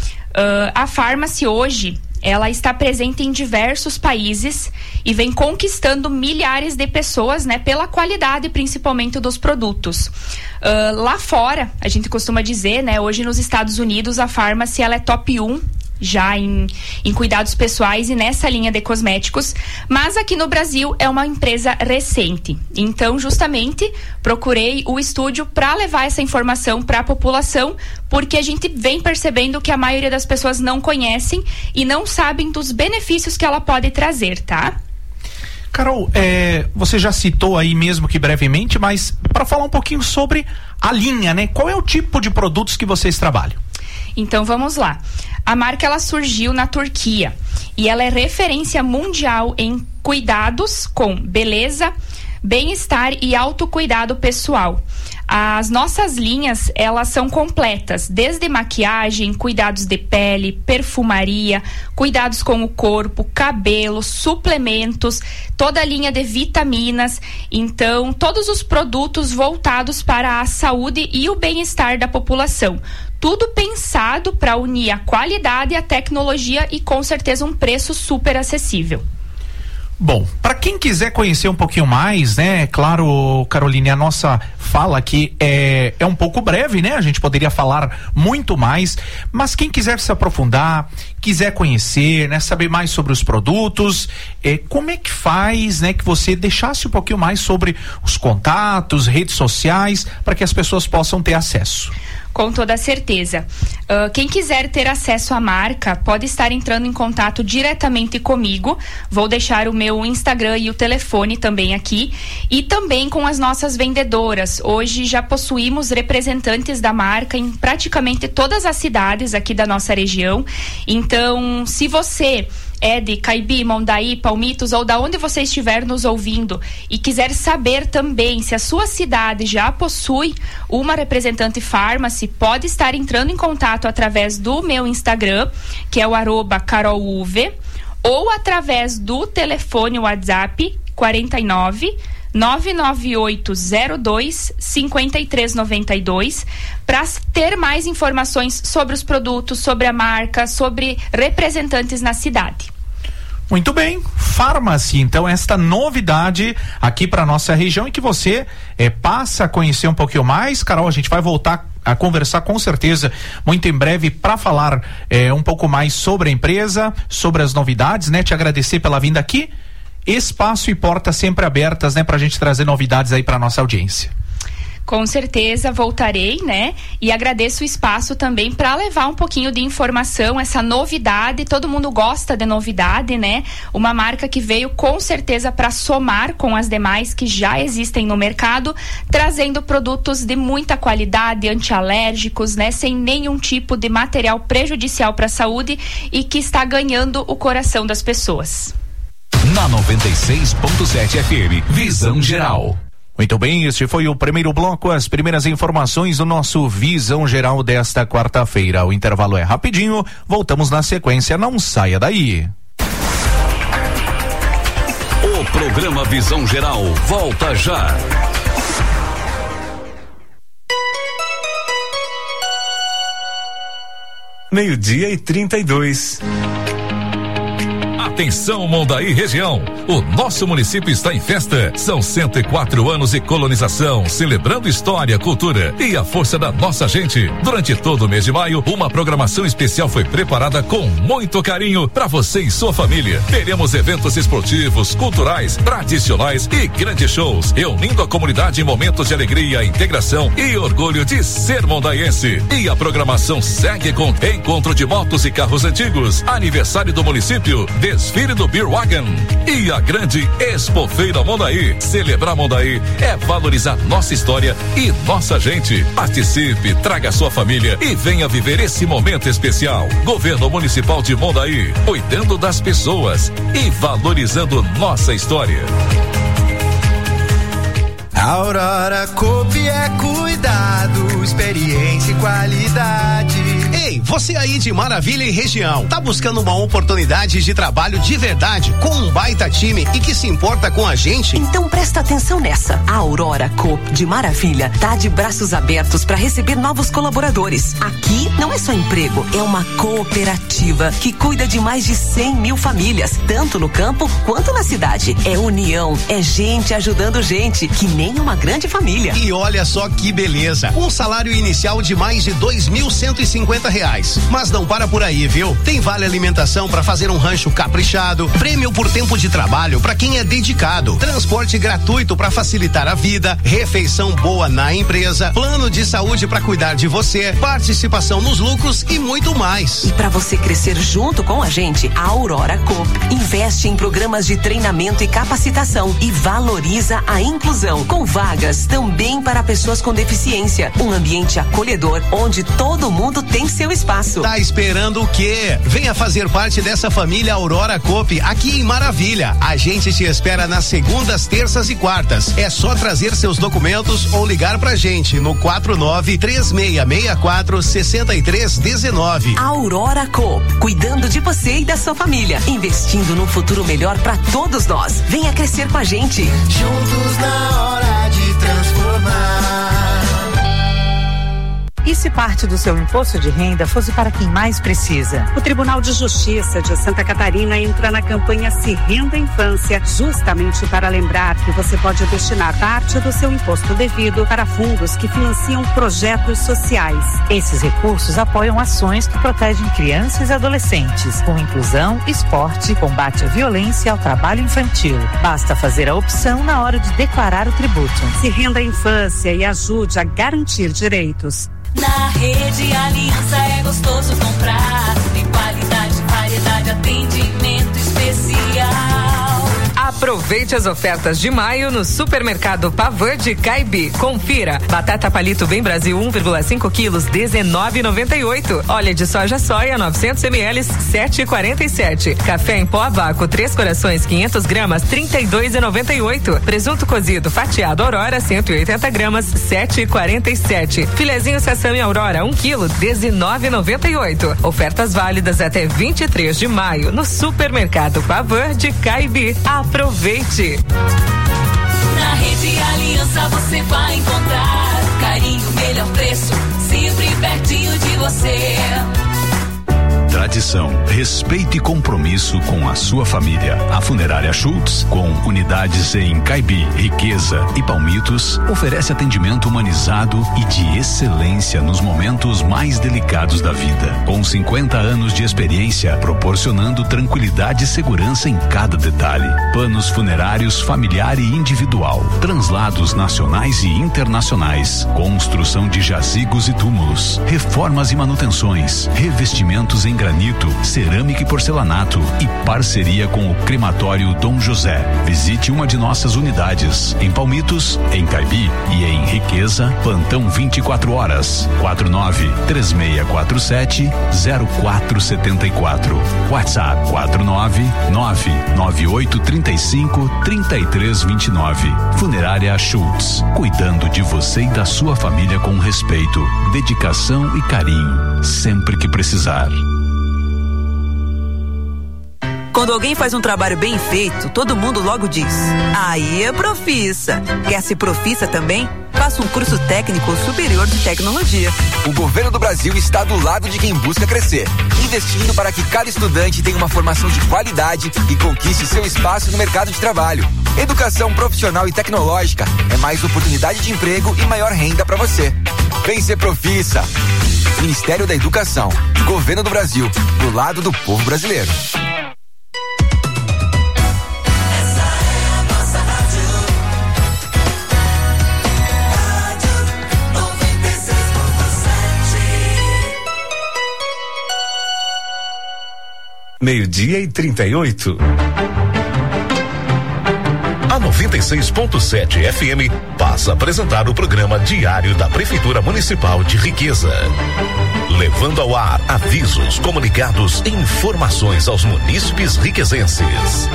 Uh, a Farmácia hoje, ela está presente em diversos países e vem conquistando milhares de pessoas, né, pela qualidade, principalmente, dos produtos. Uh, lá fora, a gente costuma dizer, né, hoje nos Estados Unidos, a Farmácia, ela é top um já em, em cuidados pessoais e nessa linha de cosméticos, mas aqui no Brasil é uma empresa recente. Então, justamente, procurei o estúdio para levar essa informação para a população, porque a gente vem percebendo que a maioria das pessoas não conhecem e não sabem dos benefícios que ela pode trazer, tá? Carol, é, você já citou aí mesmo que brevemente, mas para falar um pouquinho sobre a linha, né? Qual é o tipo de produtos que vocês trabalham? Então vamos lá. A marca ela surgiu na Turquia e ela é referência mundial em cuidados com beleza, bem-estar e autocuidado pessoal. As nossas linhas, elas são completas, desde maquiagem, cuidados de pele, perfumaria, cuidados com o corpo, cabelo, suplementos, toda a linha de vitaminas. Então, todos os produtos voltados para a saúde e o bem-estar da população. Tudo pensado para unir a qualidade e a tecnologia e com certeza um preço super acessível. Bom, para quem quiser conhecer um pouquinho mais, né? Claro, Caroline, a nossa fala aqui é, é um pouco breve, né? A gente poderia falar muito mais, mas quem quiser se aprofundar, quiser conhecer, né? Saber mais sobre os produtos, é, como é que faz, né? Que você deixasse um pouquinho mais sobre os contatos, redes sociais, para que as pessoas possam ter acesso. Com toda certeza. Uh, quem quiser ter acesso à marca pode estar entrando em contato diretamente comigo. Vou deixar o meu Instagram e o telefone também aqui. E também com as nossas vendedoras. Hoje já possuímos representantes da marca em praticamente todas as cidades aqui da nossa região. Então, se você é de Caibi, Mondaí, Palmitos ou da onde você estiver nos ouvindo e quiser saber também se a sua cidade já possui uma representante Farmácia, pode estar entrando em contato através do meu Instagram, que é o arroba caroluve, ou através do telefone WhatsApp quarenta e nove, nove nove oito zero dois, cinco três nove dois, para ter mais informações sobre os produtos, sobre a marca, sobre representantes na cidade. Muito bem, Farmácia, então esta novidade aqui para nossa região e que você eh, passa a conhecer um pouquinho mais. Carol, a gente vai voltar a conversar com certeza muito em breve para falar eh, um pouco mais sobre a empresa, sobre as novidades, né? Te agradecer pela vinda aqui. Espaço e portas sempre abertas, né? Pra gente trazer novidades aí pra nossa audiência. Com certeza voltarei, né? E agradeço o espaço também para levar um pouquinho de informação, essa novidade. Todo mundo gosta de novidade, né? Uma marca que veio com certeza para somar com as demais que já existem no mercado, trazendo produtos de muita qualidade, antialérgicos, né? Sem nenhum tipo de material prejudicial para a saúde e que está ganhando o coração das pessoas. Na noventa e seis ponto sete F M, Visão Geral. Muito bem, este foi o primeiro bloco, as primeiras informações do nosso Visão Geral desta quarta-feira. O intervalo é rapidinho, voltamos na sequência, não saia daí. O programa Visão Geral volta já. Meio-dia e trinta e dois. Atenção, Mondaí região, o nosso município está em festa, são cento e quatro anos de colonização, celebrando história, cultura e a força da nossa gente. Durante todo o mês de maio, uma programação especial foi preparada com muito carinho para você e sua família. Teremos eventos esportivos, culturais, tradicionais e grandes shows, reunindo a comunidade em momentos de alegria, integração e orgulho de ser mondaiense. E a programação segue com encontro de motos e carros antigos, aniversário do município, desfile do Beer Wagon e a grande Expofeira Mondaí. Celebrar Mondaí é valorizar nossa história e nossa gente. Participe, traga sua família e venha viver esse momento especial. Governo Municipal de Mondaí, cuidando das pessoas e valorizando nossa história. Aurora Coop é cuidado, experiência e qualidade. Ei, você aí de Maravilha e região, tá buscando uma oportunidade de trabalho de verdade com um baita time e que se importa com a gente? Então presta atenção nessa. A Aurora Coop de Maravilha tá de braços abertos para receber novos colaboradores. Aqui não é só emprego, é uma cooperativa que cuida de mais de cem mil famílias, tanto no campo quanto na cidade. É união, é gente ajudando gente, que nem uma grande família. E olha só que beleza, um salário inicial de mais de dois mil cento e cinquenta reais. Mas não para por aí, viu? Tem vale alimentação para fazer um rancho caprichado, prêmio por tempo de trabalho para quem é dedicado, transporte gratuito para facilitar a vida, refeição boa na empresa, plano de saúde para cuidar de você, participação nos lucros e muito mais. E para você crescer junto com a gente, a Aurora Coop investe Investe em programas de treinamento e capacitação e valoriza a inclusão, com vagas também para pessoas com deficiência. Um ambiente acolhedor onde todo mundo tem seu espaço. Tá esperando o quê? Venha fazer parte dessa família Aurora Coop aqui em Maravilha. A gente te espera nas segundas, terças e quartas. É só trazer seus documentos ou ligar pra gente no quatro nove três seis seis quatro seis três um nove. Aurora Coop, cuidando de você e da sua família, investindo num futuro melhor para todos nós. Venha crescer com a gente. Juntos na hora de transformar. E se parte do seu imposto de renda fosse para quem mais precisa? O Tribunal de Justiça de Santa Catarina entra na campanha Se Renda Infância, justamente para lembrar que você pode destinar parte do seu imposto devido para fundos que financiam projetos sociais. Esses recursos apoiam ações que protegem crianças e adolescentes, com inclusão, esporte, combate à violência e ao trabalho infantil. Basta fazer a opção na hora de declarar o tributo. Se renda a infância e ajude a garantir direitos. Na Rede Aliança é gostoso comprar. Tem qualidade, variedade, atendimento especial. Aproveite as ofertas de maio no Supermercado Pavan de Caibi. Confira. Batata palito Bem Brasil um vírgula cinco quilos, dezenove e noventa e oito. Óleo de soja soia novecentos mililitros, sete e quarenta e sete. Café em pó a vácuo Três Corações quinhentas gramas, trinta e dois e noventa e oito. Presunto cozido fatiado Aurora cento e oitenta gramas, sete e quarenta e sete. Filezinho Sassami Aurora um quilo, dezenove e noventa e oito. Ofertas válidas até vinte e três de maio no Supermercado Pavan de Caibi. Aproveite! Na Rede Aliança você vai encontrar carinho, melhor preço, sempre pertinho de você. Tradição, respeito e compromisso com a sua família. A Funerária Schultz, com unidades em Caibi, Riqueza e Palmitos, oferece atendimento humanizado e de excelência nos momentos mais delicados da vida. Com cinquenta anos de experiência, proporcionando tranquilidade e segurança em cada detalhe. Planos funerários familiar e individual, translados nacionais e internacionais, construção de jazigos e túmulos, reformas e manutenções, revestimentos em granito, cerâmica e porcelanato e parceria com o Crematório Dom José. Visite uma de nossas unidades em Palmitos, em Caibi e em Riqueza. Plantão vinte e quatro horas. quatro nove três seis quatro sete zero quatro sete quatro. WhatsApp quatro nove nove nove oito três cinco três três dois nove. Funerária Schultz, cuidando de você e da sua família com respeito, dedicação e carinho, sempre que precisar. Quando alguém faz um trabalho bem feito, todo mundo logo diz: aí é Profissa. Quer ser Profissa também? Faça um curso técnico superior de tecnologia. O governo do Brasil está do lado de quem busca crescer, investindo para que cada estudante tenha uma formação de qualidade e conquiste seu espaço no mercado de trabalho. Educação profissional e tecnológica é mais oportunidade de emprego e maior renda para você. Vem ser Profissa. Ministério da Educação, Governo do Brasil, do lado do povo brasileiro. Meio-dia e trinta e oito. A noventa e seis ponto sete F M passa a apresentar o programa diário da Prefeitura Municipal de Riqueza. Levando ao ar avisos, comunicados e informações aos munícipes riquezenses.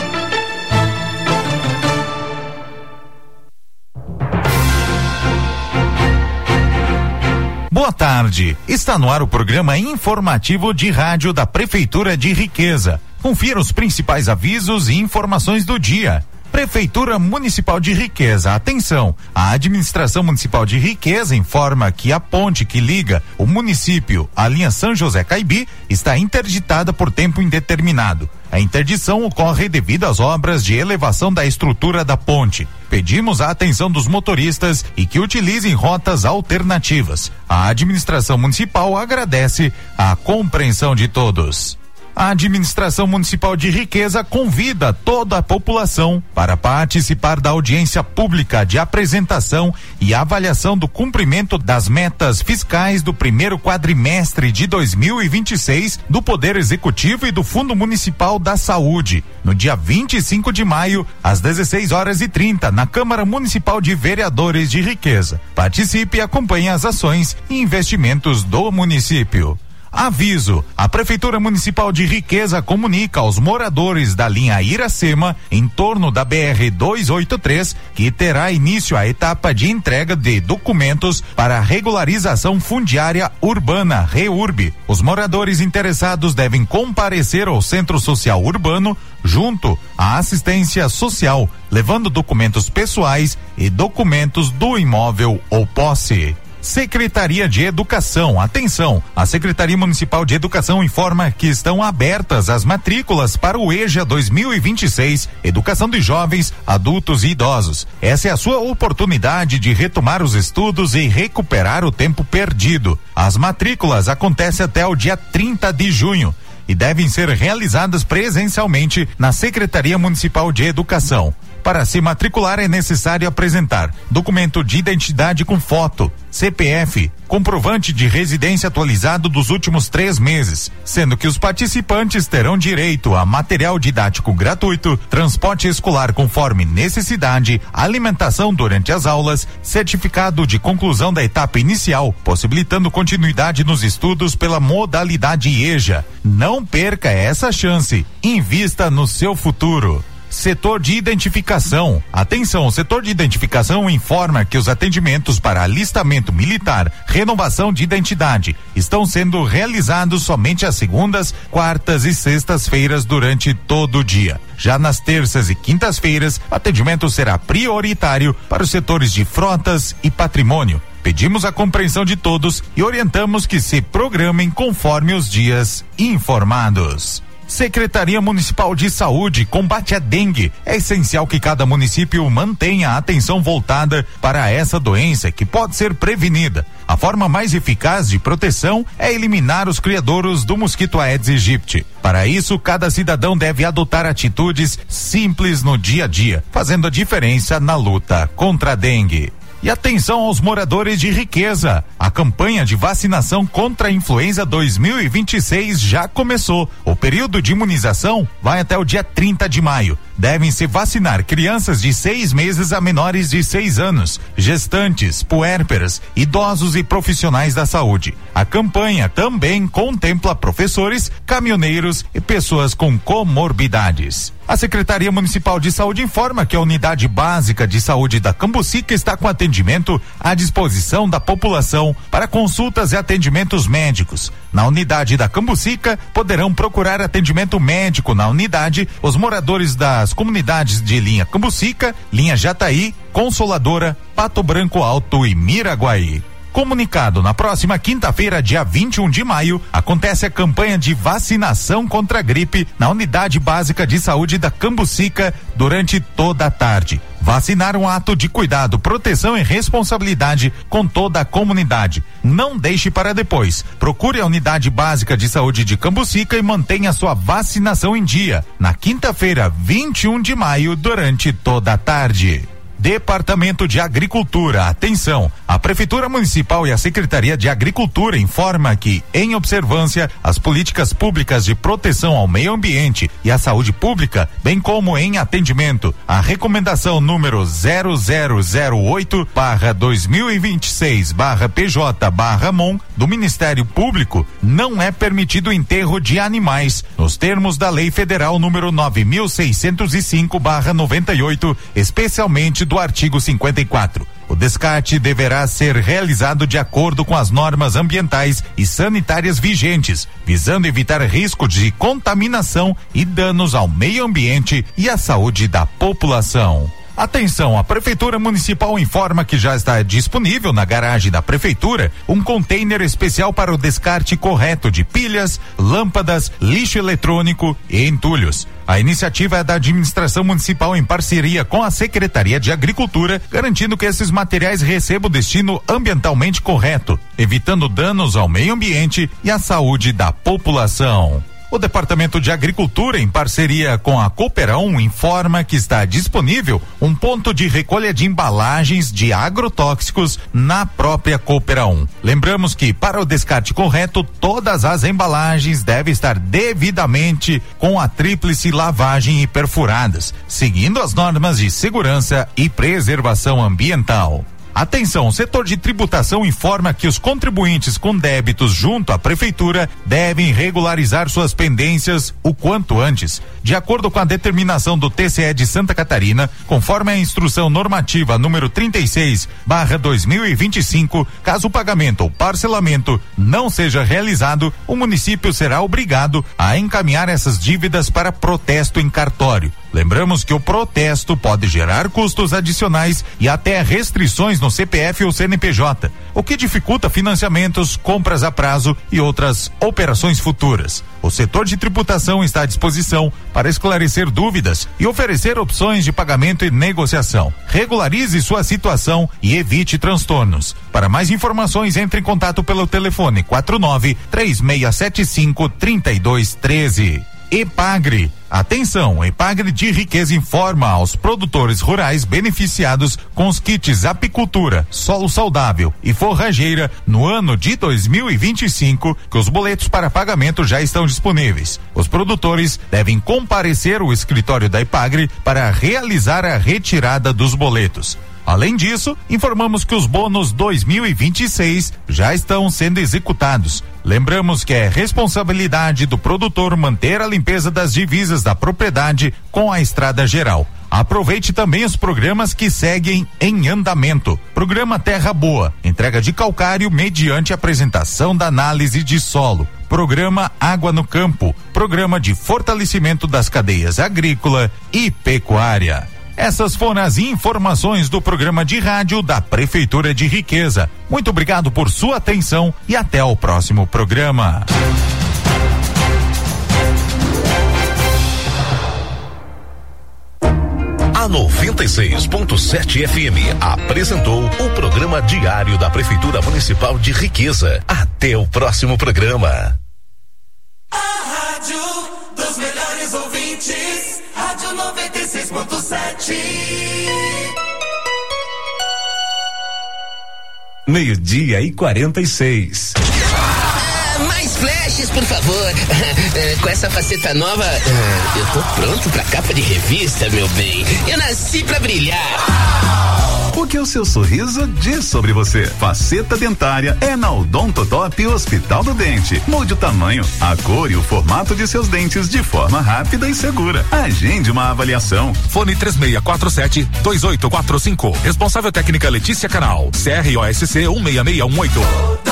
Boa tarde, está no ar o programa informativo de rádio da Prefeitura de Riqueza. Confira os principais avisos e informações do dia. Prefeitura Municipal de Riqueza, atenção, a Administração Municipal de Riqueza informa que a ponte que liga o município à linha São José Caibi está interditada por tempo indeterminado. A interdição ocorre devido às obras de elevação da estrutura da ponte. Pedimos a atenção dos motoristas e que utilizem rotas alternativas. A administração municipal agradece a compreensão de todos. A Administração Municipal de Riqueza convida toda a população para participar da audiência pública de apresentação e avaliação do cumprimento das metas fiscais do primeiro quadrimestre de dois mil e vinte e seis do Poder Executivo e do Fundo Municipal da Saúde, no dia vinte e cinco de maio, às dezesseis horas e trinta, na Câmara Municipal de Vereadores de Riqueza. Participe e acompanhe as ações e investimentos do município. Aviso: a Prefeitura Municipal de Riqueza comunica aos moradores da linha Iracema, em torno da B R duzentos e oitenta e três, que terá início a etapa de entrega de documentos para a regularização fundiária urbana, REURB. Os moradores interessados devem comparecer ao Centro Social Urbano junto à assistência social, levando documentos pessoais e documentos do imóvel ou posse. Secretaria de Educação, atenção, a Secretaria Municipal de Educação informa que estão abertas as matrículas para o EJA dois mil e vinte e seis, Educação de Jovens, Adultos e Idosos. Essa é a sua oportunidade de retomar os estudos e recuperar o tempo perdido. As matrículas acontecem até o dia trinta de junho e devem ser realizadas presencialmente na Secretaria Municipal de Educação. Para se matricular é necessário apresentar documento de identidade com foto, C P F, comprovante de residência atualizado dos últimos três meses, sendo que os participantes terão direito a material didático gratuito, transporte escolar conforme necessidade, alimentação durante as aulas, certificado de conclusão da etapa inicial, possibilitando continuidade nos estudos pela modalidade EJA. Não perca essa chance. Invista no seu futuro. Setor de identificação. Atenção, o setor de identificação informa que os atendimentos para alistamento militar, renovação de identidade, estão sendo realizados somente às segundas, quartas e sextas-feiras durante todo o dia. Já nas terças e quintas-feiras, o atendimento será prioritário para os setores de frotas e patrimônio. Pedimos a compreensão de todos e orientamos que se programem conforme os dias informados. Secretaria Municipal de Saúde combate a dengue. É essencial que cada município mantenha a atenção voltada para essa doença que pode ser prevenida. A forma mais eficaz de proteção é eliminar os criadouros do mosquito Aedes aegypti. Para isso, cada cidadão deve adotar atitudes simples no dia a dia, fazendo a diferença na luta contra a dengue. E atenção aos moradores de Riqueza. A campanha de vacinação contra a influenza dois mil e vinte e seis já começou. O período de imunização vai até o dia trinta de maio. Devem se vacinar crianças de seis meses a menores de seis anos, gestantes, puérperas, idosos e profissionais da saúde. A campanha também contempla professores, caminhoneiros e pessoas com comorbidades. A Secretaria Municipal de Saúde informa que a Unidade Básica de Saúde da Cambucica está com atendimento à disposição da população para consultas e atendimentos médicos. Na unidade da Cambucica, poderão procurar atendimento médico na unidade os moradores das comunidades de linha Cambucica, linha Jataí, Consoladora, Pato Branco Alto e Miraguaí. Comunicado: na próxima quinta-feira, dia vinte e um de maio, acontece a campanha de vacinação contra a gripe na Unidade Básica de Saúde da Cambucica durante toda a tarde. Vacinar um ato de cuidado, proteção e responsabilidade com toda a comunidade. Não deixe para depois. Procure a Unidade Básica de Saúde de Cambucica e mantenha sua vacinação em dia. Na quinta-feira, vinte e um de maio, durante toda a tarde. Departamento de Agricultura, atenção, a Prefeitura Municipal e a Secretaria de Agricultura informa que, em observância às políticas públicas de proteção ao meio ambiente e à saúde pública, bem como em atendimento à recomendação número zero zero zero oito barra dois mil e vinte e seis barra P J barra M O N do Ministério Público, não é permitido o enterro de animais, nos termos da Lei Federal número nove mil seiscentos e cinco barra noventa e oito, especialmente do artigo cinquenta e quatro. O descarte deverá ser realizado de acordo com as normas ambientais e sanitárias vigentes, visando evitar risco de contaminação e danos ao meio ambiente e à saúde da população. Atenção, a Prefeitura Municipal informa que já está disponível na garagem da Prefeitura um container especial para o descarte correto de pilhas, lâmpadas, lixo eletrônico e entulhos. A iniciativa é da Administração Municipal em parceria com a Secretaria de Agricultura, garantindo que esses materiais recebam o destino ambientalmente correto, evitando danos ao meio ambiente e à saúde da população. O Departamento de Agricultura, em parceria com a Cooperão, informa que está disponível um ponto de recolha de embalagens de agrotóxicos na própria Cooperão. Lembramos que para o descarte correto, todas as embalagens devem estar devidamente com a tríplice lavagem e perfuradas, seguindo as normas de segurança e preservação ambiental. Atenção, o setor de tributação informa que os contribuintes com débitos junto à prefeitura devem regularizar suas pendências o quanto antes, de acordo com a determinação do T C E de Santa Catarina, conforme a instrução normativa número trinta e seis barra dois mil e vinte e cinco, caso o pagamento ou parcelamento não seja realizado, o município será obrigado a encaminhar essas dívidas para protesto em cartório. Lembramos que o protesto pode gerar custos adicionais e até restrições no C P F ou C N P J, o que dificulta financiamentos, compras a prazo e outras operações futuras. O setor de tributação está à disposição para esclarecer dúvidas e oferecer opções de pagamento e negociação. Regularize sua situação e evite transtornos. Para mais informações, entre em contato pelo telefone quatro nove três seis sete cinco três dois um três. Epagre. Atenção, Epagre de Riqueza informa aos produtores rurais beneficiados com os kits apicultura, solo saudável e forrageira no ano de dois mil e vinte e cinco que os boletos para pagamento já estão disponíveis. Os produtores devem comparecer ao escritório da Epagre para realizar a retirada dos boletos. Além disso, informamos que os bônus dois mil e vinte e seis já estão sendo executados. Lembramos que é responsabilidade do produtor manter a limpeza das divisas da propriedade com a estrada geral. Aproveite também os programas que seguem em andamento. Programa Terra Boa, entrega de calcário mediante apresentação da análise de solo. Programa Água no Campo, programa de fortalecimento das cadeias agrícola e pecuária. Essas foram as informações do programa de rádio da Prefeitura de Riqueza. Muito obrigado por sua atenção e até o próximo programa. A noventa e seis ponto sete F M apresentou o programa diário da Prefeitura Municipal de Riqueza. Até o próximo programa. A rádio dos melhores ouvintes, Rádio noventa e seis ponto sete. Meio-dia e quarenta e seis. Mais flashes, por favor. Com essa faceta nova, eu tô pronto pra capa de revista, meu bem. Eu nasci pra brilhar. O que o seu sorriso diz sobre você? Faceta dentária é na Odontotop Hospital do Dente. Mude o tamanho, a cor e o formato de seus dentes de forma rápida e segura. Agende uma avaliação. Fone três seis quatro sete dois oito quatro cinco. Responsável técnica Letícia Canal. C R O S C um seis seis um oito.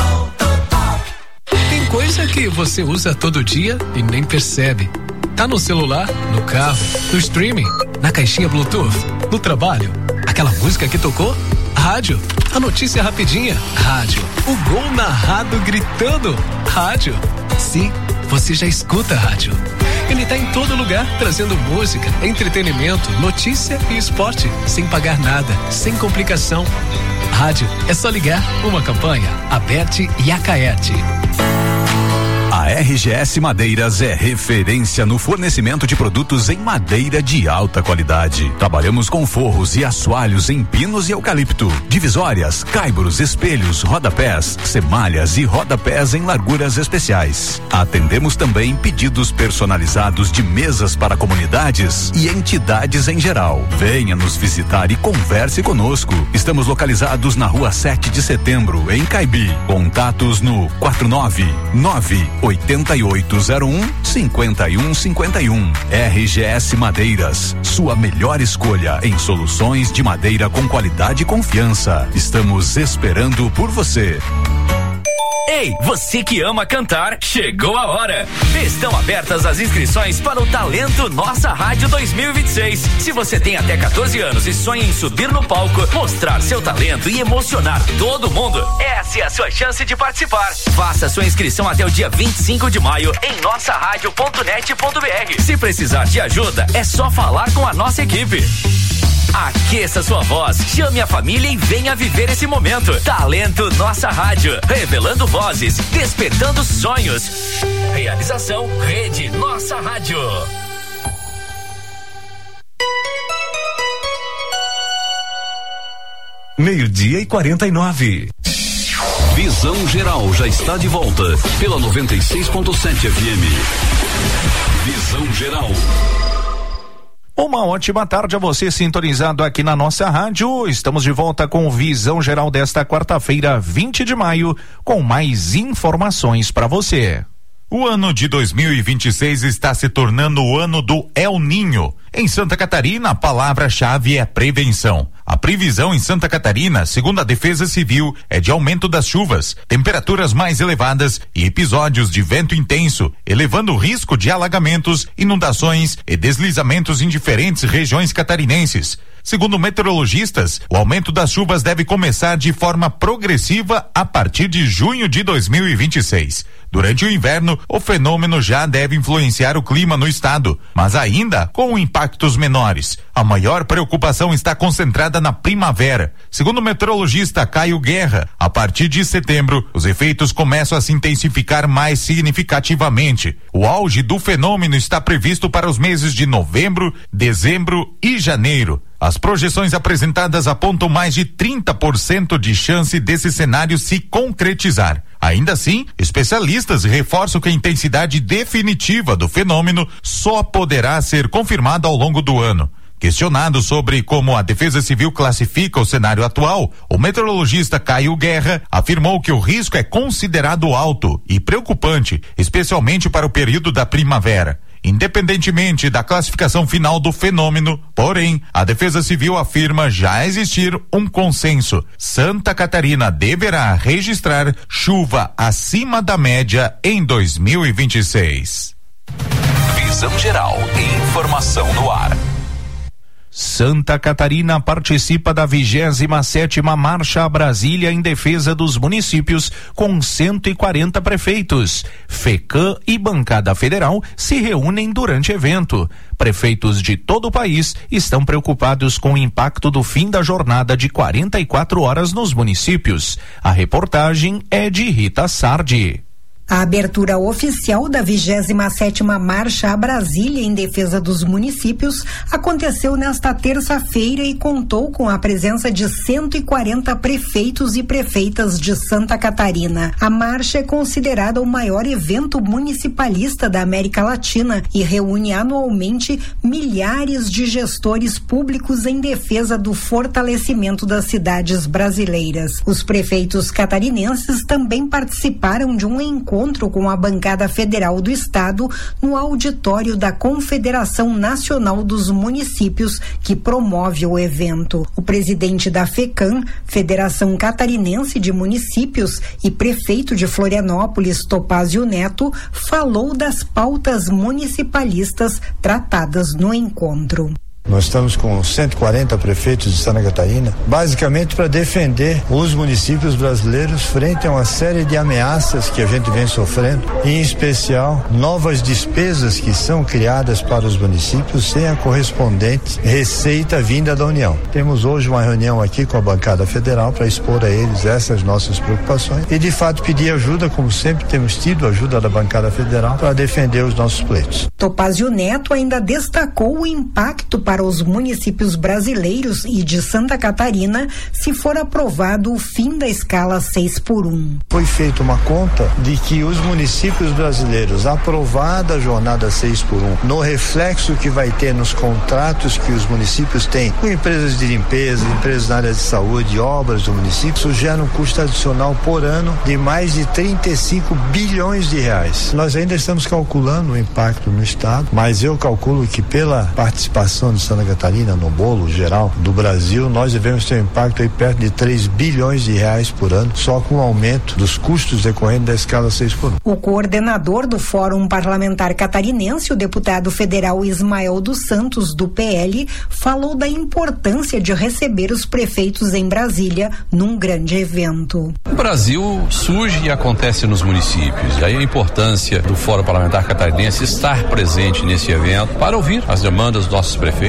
Tem coisa que você usa todo dia e nem percebe. Tá no celular, no carro, no streaming, na caixinha Bluetooth, no trabalho. Aquela música que tocou? Rádio. A notícia rapidinha? Rádio. O gol narrado gritando? Rádio. Sim, você já escuta rádio. Ele tá em todo lugar, trazendo música, entretenimento, notícia e esporte, sem pagar nada, sem complicação. Rádio, é só ligar. Uma campanha, Aberte e Acaerte. A R G S Madeiras é referência no fornecimento de produtos em madeira de alta qualidade. Trabalhamos com forros e assoalhos em pinos e eucalipto, divisórias, caibros, espelhos, rodapés, semalhas e rodapés em larguras especiais. Atendemos também pedidos personalizados de mesas para comunidades e entidades em geral. Venha nos visitar e converse conosco. Estamos localizados na rua sete de setembro, em Caibi. Contatos no quatro nove nove oitenta e oito zero um cinquenta e um cinquenta e um. R G S Madeiras, sua melhor escolha em soluções de madeira com qualidade e confiança. Estamos esperando por você. Ei, você que ama cantar, chegou a hora! Estão abertas as inscrições para o Talento Nossa Rádio dois mil e vinte e seis. Se você tem até quatorze anos e sonha em subir no palco, mostrar seu talento e emocionar todo mundo, essa é a sua chance de participar. Faça sua inscrição até o dia vinte e cinco de maio em nossa rádio ponto net ponto b r. Se precisar de ajuda, é só falar com a nossa equipe. Aqueça sua voz, chame a família e venha viver esse momento. Talento Nossa Rádio, revelando vozes, despertando sonhos. Realização Rede Nossa Rádio. Meio-dia e quarenta e nove. Visão Geral já está de volta pela noventa e seis ponto sete F M. Visão Geral. Uma ótima tarde a você sintonizado aqui na nossa rádio. Estamos de volta com Visão Geral desta quarta-feira, vinte de maio, com mais informações para você. O ano de dois mil e vinte e seis está se tornando o ano do El Ninho. Em Santa Catarina, a palavra-chave é prevenção. A previsão em Santa Catarina, segundo a Defesa Civil, é de aumento das chuvas, temperaturas mais elevadas e episódios de vento intenso, elevando o risco de alagamentos, inundações e deslizamentos em diferentes regiões catarinenses. Segundo meteorologistas, o aumento das chuvas deve começar de forma progressiva a partir de junho de dois mil e vinte e seis. Durante o inverno, o fenômeno já deve influenciar o clima no estado, mas ainda com impactos menores. A maior preocupação está concentrada na primavera. Segundo o meteorologista Caio Guerra, a partir de setembro, os efeitos começam a se intensificar mais significativamente. O auge do fenômeno está previsto para os meses de novembro, dezembro e janeiro. As projeções apresentadas apontam mais de trinta por cento de chance desse cenário se concretizar. Ainda assim, especialistas reforçam que a intensidade definitiva do fenômeno só poderá ser confirmada ao longo do ano. Questionado sobre como a Defesa Civil classifica o cenário atual, o meteorologista Caio Guerra afirmou que o risco é considerado alto e preocupante, especialmente para o período da primavera. Independentemente da classificação final do fenômeno, porém, a Defesa Civil afirma já existir um consenso. Santa Catarina deverá registrar chuva acima da média em dois mil e vinte e seis. Visão Geral, informação no ar. Santa Catarina participa da vigésima sétima Marcha a Brasília em defesa dos municípios com cento e quarenta prefeitos. FECAM e Bancada Federal se reúnem durante evento. Prefeitos de todo o país estão preocupados com o impacto do fim da jornada de quarenta e quatro horas nos municípios. A reportagem é de Rita Sardi. A abertura oficial da vigésima sétima Marcha a Brasília em defesa dos municípios aconteceu nesta terça-feira e contou com a presença de cento e quarenta prefeitos e prefeitas de Santa Catarina. A marcha é considerada o maior evento municipalista da América Latina e reúne anualmente milhares de gestores públicos em defesa do fortalecimento das cidades brasileiras. Os prefeitos catarinenses também participaram de um encontro com a bancada federal do estado no auditório da Confederação Nacional dos Municípios, que promove o evento. O presidente da FECAM, Federação Catarinense de Municípios, e prefeito de Florianópolis, Topázio Neto, falou das pautas municipalistas tratadas no encontro. Nós estamos com cento e quarenta prefeitos de Santa Catarina, basicamente para defender os municípios brasileiros frente a uma série de ameaças que a gente vem sofrendo, em especial novas despesas que são criadas para os municípios sem a correspondente receita vinda da União. Temos hoje uma reunião aqui com a bancada federal para expor a eles essas nossas preocupações e de fato pedir ajuda, como sempre temos tido ajuda da bancada federal para defender os nossos pleitos. Topázio Neto ainda destacou o impacto para os municípios brasileiros e de Santa Catarina se for aprovado o fim da escala seis por um. Foi feita uma conta de que os municípios brasileiros, aprovada a jornada seis por um, no reflexo que vai ter nos contratos que os municípios têm com empresas de limpeza, empresas na área de saúde, obras do município, isso gera um custo adicional por ano de mais de trinta e cinco bilhões de reais. Nós ainda estamos calculando o impacto no estado, mas eu calculo que pela participação de Santa Catarina no bolo geral do Brasil, nós devemos ter um impacto aí perto de três bilhões de reais por ano, só com o aumento dos custos decorrentes da escala seis por um. O coordenador do Fórum Parlamentar Catarinense, o deputado federal Ismael dos Santos, do P L, falou da importância de receber os prefeitos em Brasília num grande evento. O Brasil surge e acontece nos municípios, e aí a importância do Fórum Parlamentar Catarinense estar presente nesse evento para ouvir as demandas dos nossos prefeitos,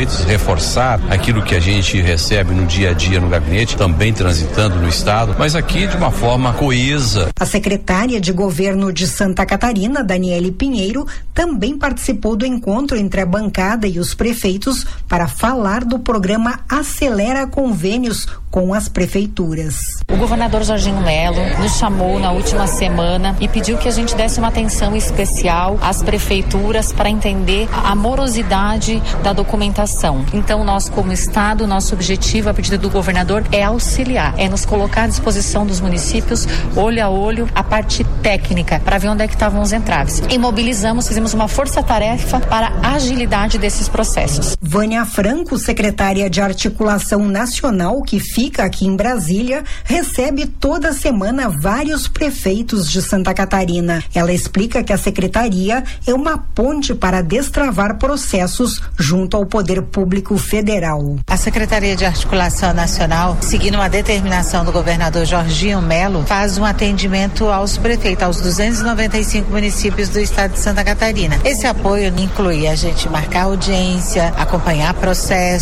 gabinetes, reforçar aquilo que a gente recebe no dia a dia no gabinete, também transitando no estado, mas aqui de uma forma coesa. A secretária de Governo de Santa Catarina, Daniele Pinheiro, também participou do encontro entre a bancada e os prefeitos para falar do programa Acelera Convênios com as prefeituras. O governador Jorginho Melo nos chamou na última semana e pediu que a gente desse uma atenção especial às prefeituras para entender a morosidade da documentação. Então, nós como Estado, nosso objetivo, a pedido do governador, é auxiliar, é nos colocar à disposição dos municípios, olho a olho, a parte técnica, para ver onde é que estavam os entraves. E mobilizamos, fizemos uma força-tarefa para a agilidade desses processos. Vânia Franco, secretária de Articulação Nacional, que fica aqui em Brasília, recebe toda semana vários prefeitos de Santa Catarina. Ela explica que a secretaria é uma ponte para destravar processos junto ao Poder Público Federal. A Secretaria de Articulação Nacional, seguindo uma determinação do governador Jorginho Melo, faz um atendimento aos prefeitos, aos duzentos e noventa e cinco municípios do estado de Santa Catarina. Esse apoio inclui a gente marcar audiência, acompanhar processo,